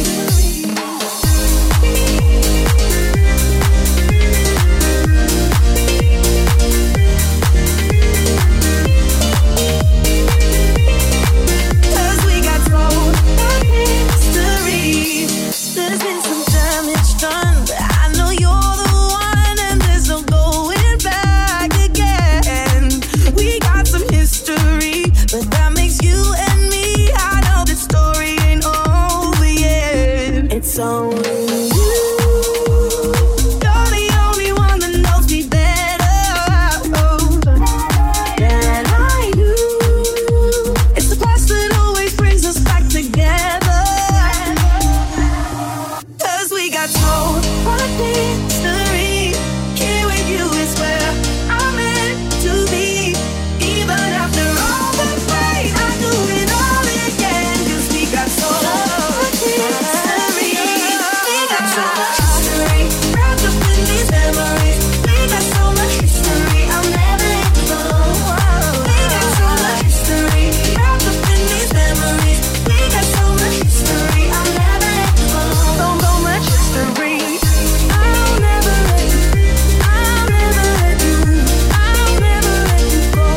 Cause we got so much history. There's been some damage done, but I know you're the one, and there's no going back again. We got some history, but that makes you and me. I know the story ain't over yet. It's only you. You're the only one that knows me better than I do. It's the past that always brings us back together. 'Cause we got so much history. Here with you is where I'm meant to be. Even after all the pain, I do it all again. 'Cause we got so much history. We got so much history wrapped up in these memories. We got so much history, I'll never let go. We got so much history wrapped up in these memories. We got so much history, I'll never let go. So much history, I'll never let you. I'll never let you. I'll never let you go.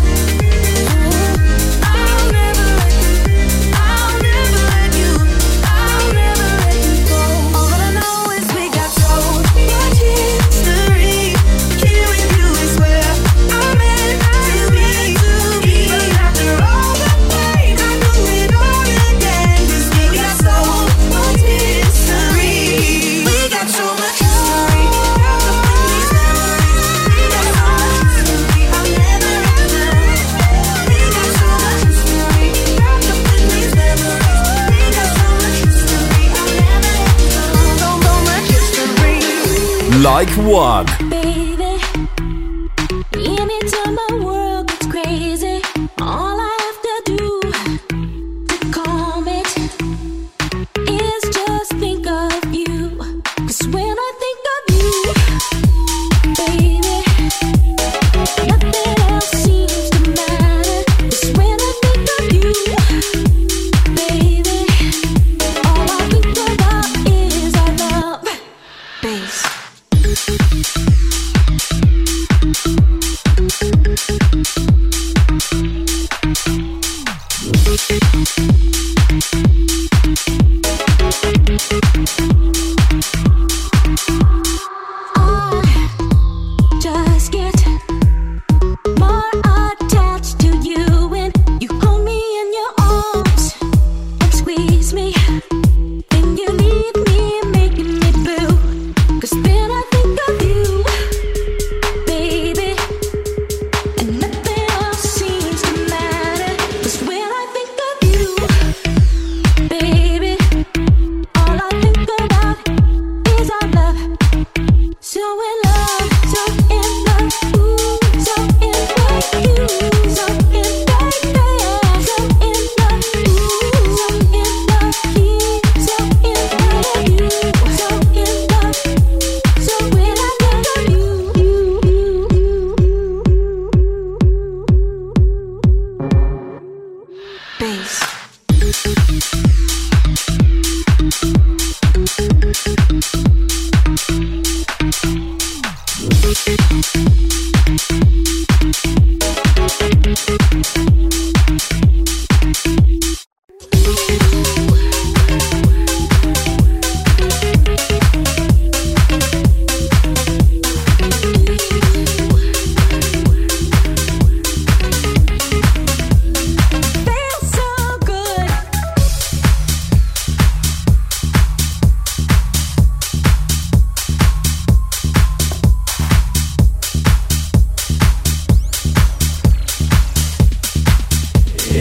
I'll never let you. I'll never let you. I'll never let you go. All that I know is we got so much history. Here with you is where I'm meant to be. Even after all the pain, I do it all again. 'Cause we got so much history. We got so much history wrapped up in these memories. We got so much history, I'll never let go. We got so much history wrapped up in these memories. We got so much history, I'll never let go. So much history. Like One. Baby, anytime my world gets crazy, all I have to do to calm it is just think of you. 'Cause when I think of you, baby, nothing else seems to matter. 'Cause when I think of you, baby, all I think about is our love. Bass. Just get more attached to you when you hold me in your arms and squeeze me. Then you leave me making me blue. 'Cause then I think of you, baby, and nothing else seems to matter. 'Cause when I think of you, baby, all I think about is our love. So in love, so in love, ooh, so in love, you, so in love, so in love, ooh, so in love, he, so in love, you, so in love. So when I think of you, bass.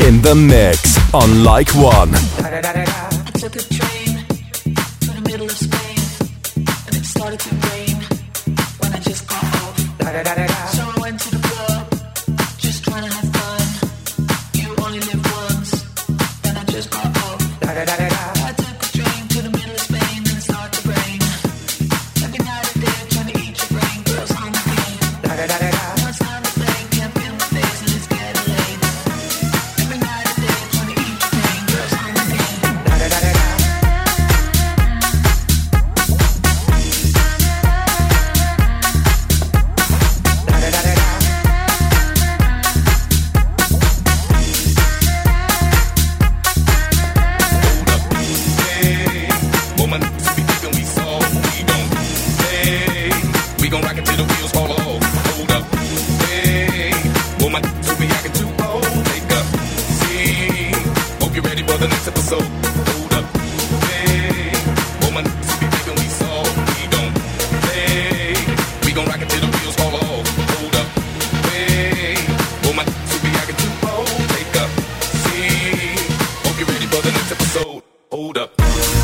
In the mix on Like One. I took a train to the middle of Spain, and it started to rain when I just got off. So I went to the club, just trying to have fun. You only live once, and I just got off. I took a train to the middle of Spain, and it started to rain. Every night I did, trying to eat your brain, girls on the beat. Now it's time to play, can't feel my face, and it's getting late. Every night I did, trying to eat your brain, girls on the beat. We gon' rock it till the wheels fall off. Hold up, hey, woman, so we acting too old. Take a seat. Hope you're ready for the next episode. Hold up, hey, woman, so we thinking we saw. We gon' play. We gon' rock it till the wheels fall off. Hold up, hey, woman, so we acting too old. Take a seat. Hope you're ready for the next episode. Hold up.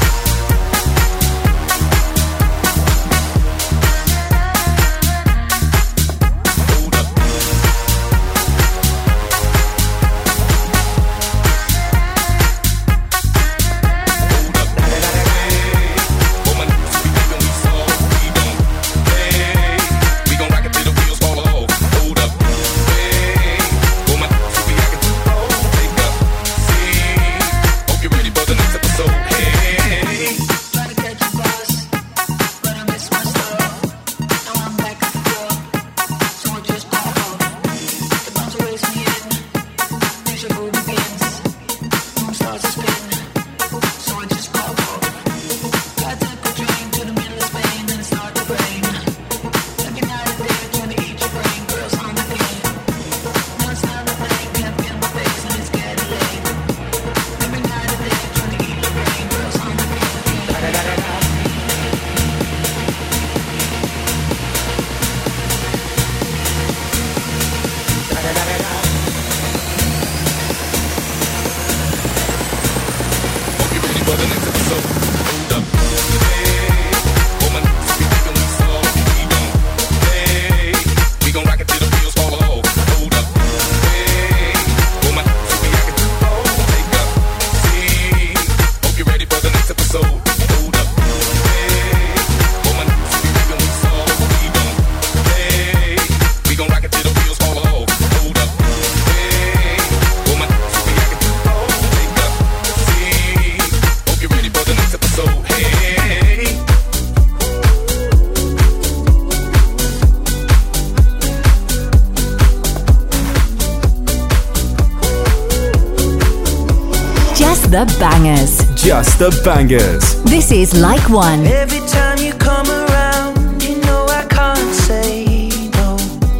The bangers. Just the bangers. This is Like One. Every time you come around, you know I can't say no.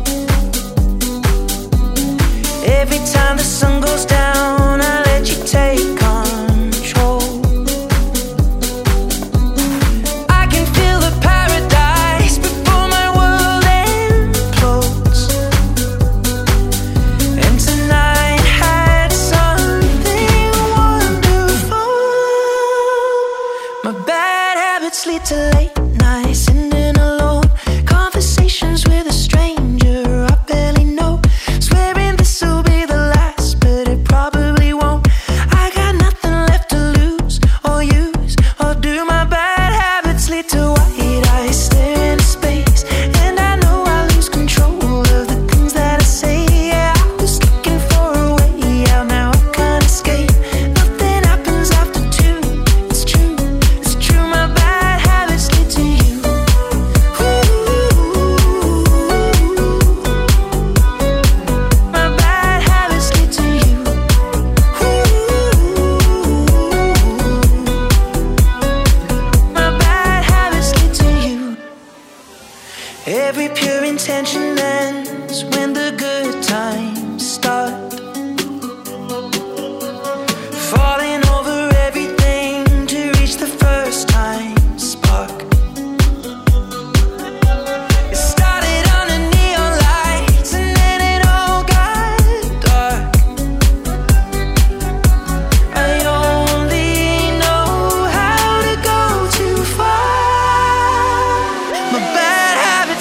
Every time the sun goes down, I let you take control. I can feel the paradise before my world implodes. And tonight had something wonderful. My bad habits lead to late nights, ending alone. Conversations with a stranger I barely know. Swearing this will be the last, but it probably won't. I got nothing left to lose or use or do. My bad habits lead to white eyes staring into space, and I know I lose control of the things that I say. Yeah, I was looking for a way out, now I can't escape. Nothing happens after two. It's true, it's true. My bad habits lead to you. My bad habits lead to you. My bad habits lead to you. Every pure intention ends when the good times start. Falling over everything to reach the first time spark. It started under neon lights and then it all got dark.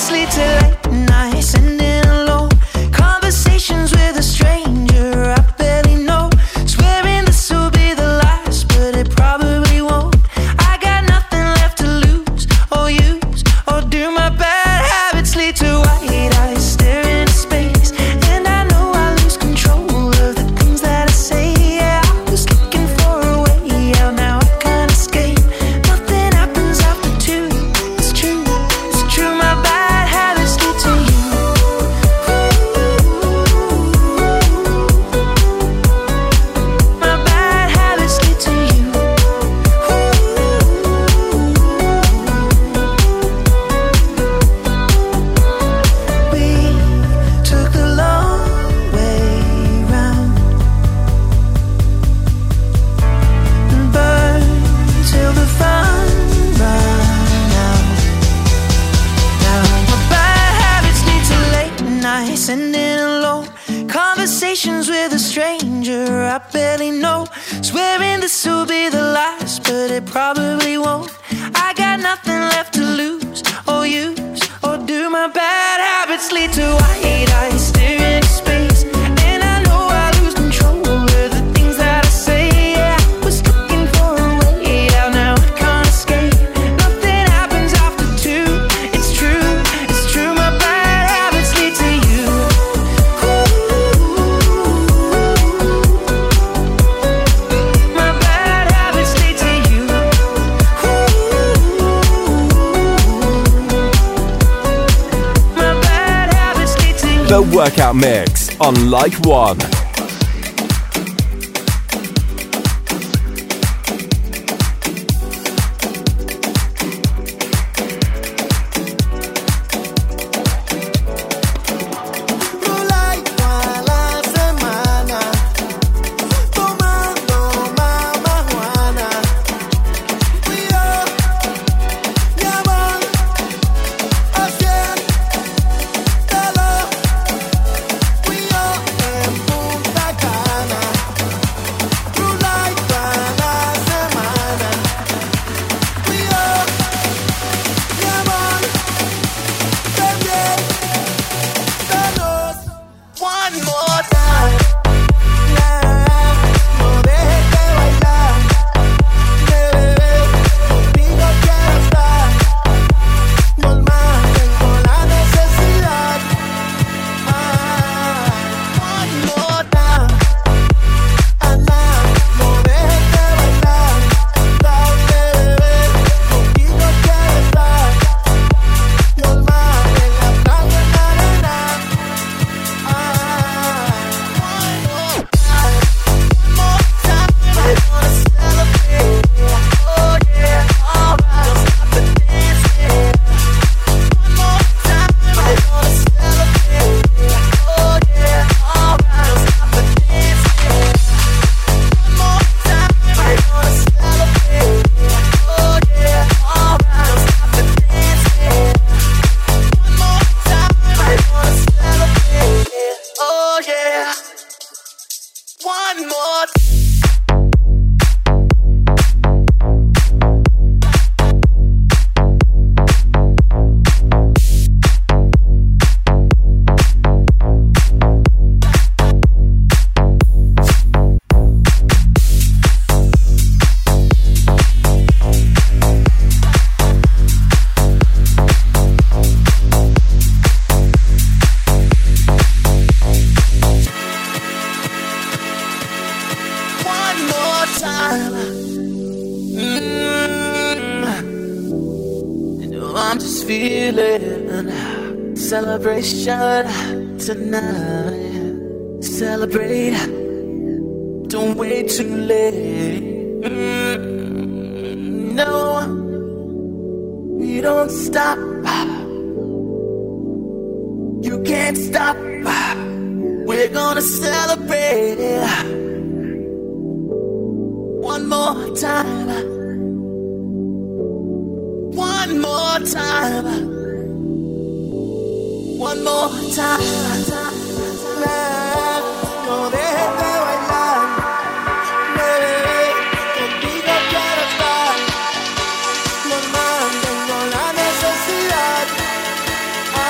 habits lead to late nights, ending alone. Conversations with a stranger I barely know. Swearing this will be the last, but it probably won't. I got nothing left to lose or use or do. My bad habits lead to white eyes staring into space, and I know I lose control of the things that I say. Yeah, I was looking for a way out, now I can't escape. Nothing happens after two. It's true, it's true. My bad habits lead to you. My bad habits lead to you. We took the long way round and burned till the fun ran out. Now my bad habits lead to late nights, ending alone. Conversations with a stranger I barely know. Swearing this will be the last, but it probably won't. I got nothing left to lose or use or do. My bad habits lead to white eyes staring into space, and I know I lose control of the things that I say. Yeah, I was looking for a way out, now I can't escape. Nothing happens after two. It's true, it's true. My bad habits lead to you. My bad habits lead to you. My bad habits lead to you. The Workout Mix on Like One. Toda la semana, tomando mamajuana. Tú y yo, mi amor, haciéndolo. Tú y yo en Punta Cana. Toda la semana, tú y yo, mi amor, también. One more time, no dejes de bailar, bebé, contigo quiero estar, normal, tengo la necesidad. One more time, no dejes de bailar, dale, bebé, contigo quiero estar, normal, en la playa, en la arena. Oh yeah, one more. One more time. You know I'm just feeling celebration tonight. Celebrate, don't wait too late. No, we don't stop. You can't stop. We're gonna celebrate. One more time. One more time. One more time. No dejes de bailar, bebé, contigo quiero estar. Normal, tengo la necesidad.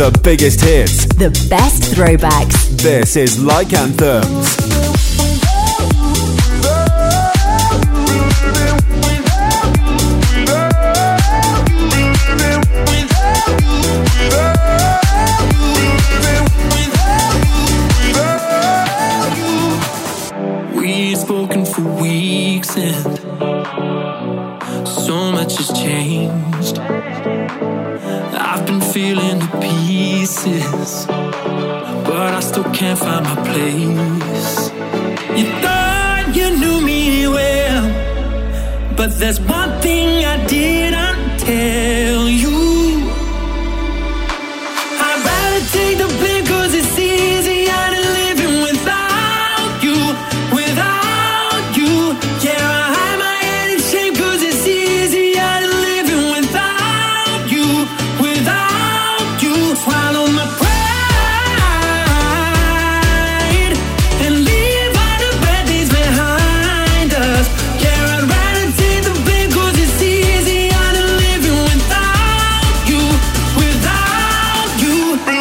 The biggest hits. The best throwbacks. This is Like Anthems. We've spoken for weeks and so much has changed. I've been feeling the pieces, but I still can't find my place. You thought you knew me well, but there's one thing I didn't tell you. I'd rather take the blame 'cause it's easier than living without you, without you. Yeah, I hide my head in shame 'cause it's easier than living without you, without you. Swallow my pride and leave all the bad days behind us. Yeah, I'd rather take the blame 'cause it's easier than living without you, without you.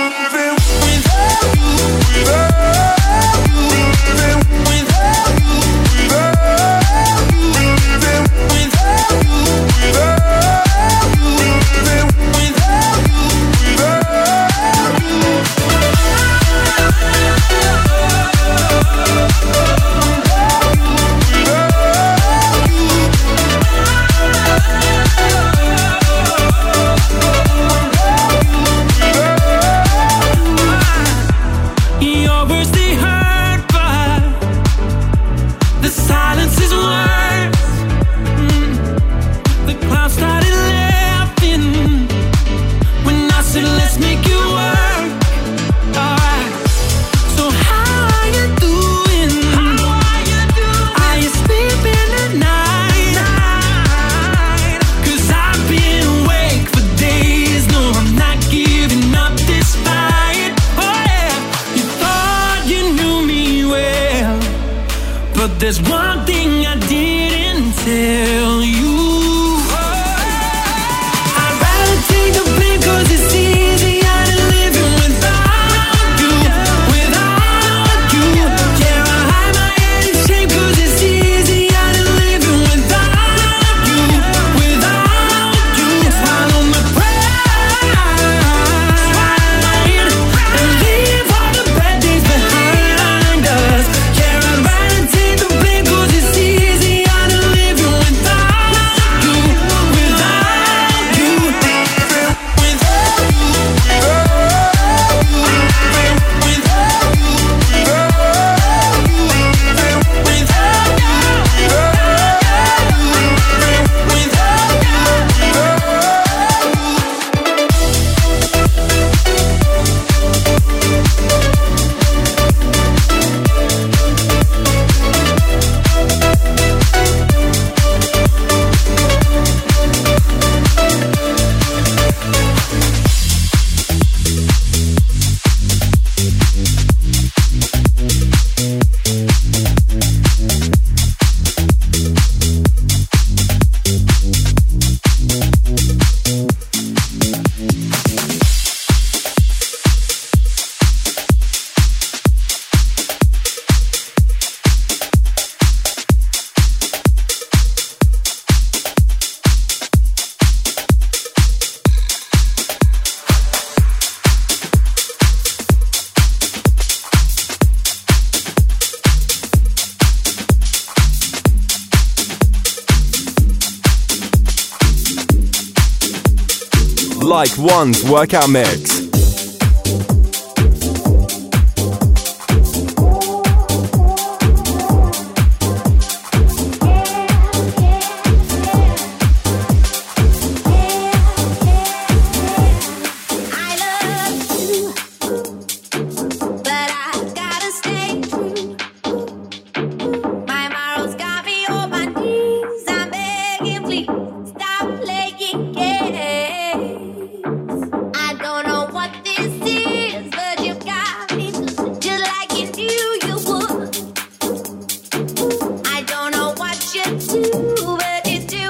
Your words they hurt, but the silence is worse. The clouds started laughing when I said let's make it work. Alright. So how are you doing? Are you sleeping at night? 'Cause I've been awake for days. No, I'm not giving up this fight. Oh yeah. You thought you knew me well, but there's one thing I didn't tell you. I'd rather take the blame 'cause it's easier than living without you, without you. Yeah, I hide my head in shame 'cause it's easier than living without you, without you. Swallow my pride and leave all the bad days behind us. Yeah, I'd rather take the blame 'cause it's easier than living without you, without you. Like One's workout mix.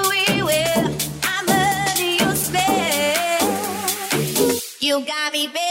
You got me begging.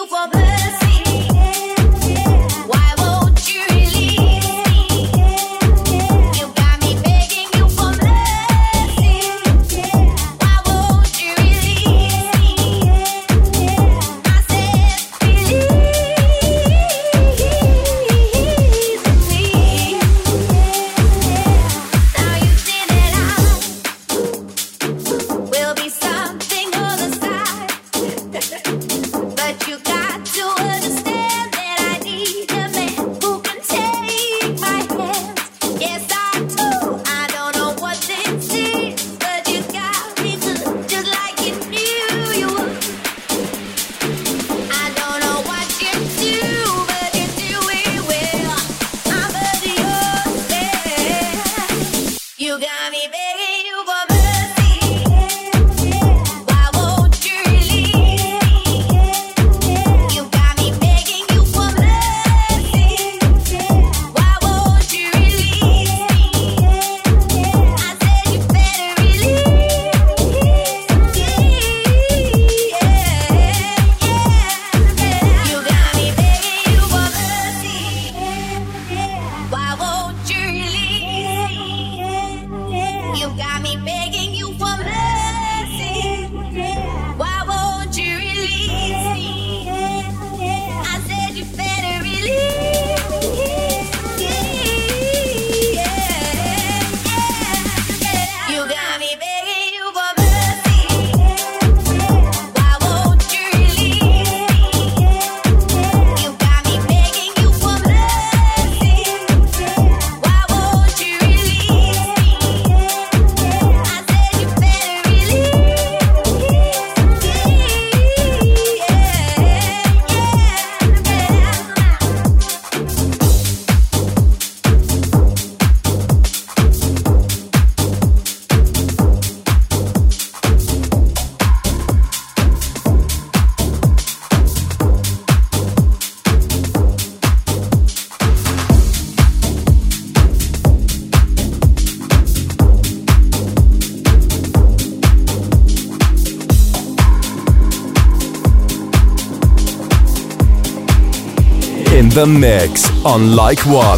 The mix on Like One.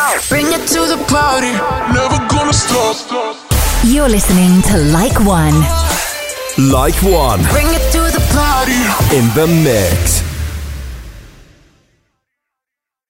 Bring it to the party. Never gonna stop. You're listening to Like One. Like One Bring it to the party. in the mix.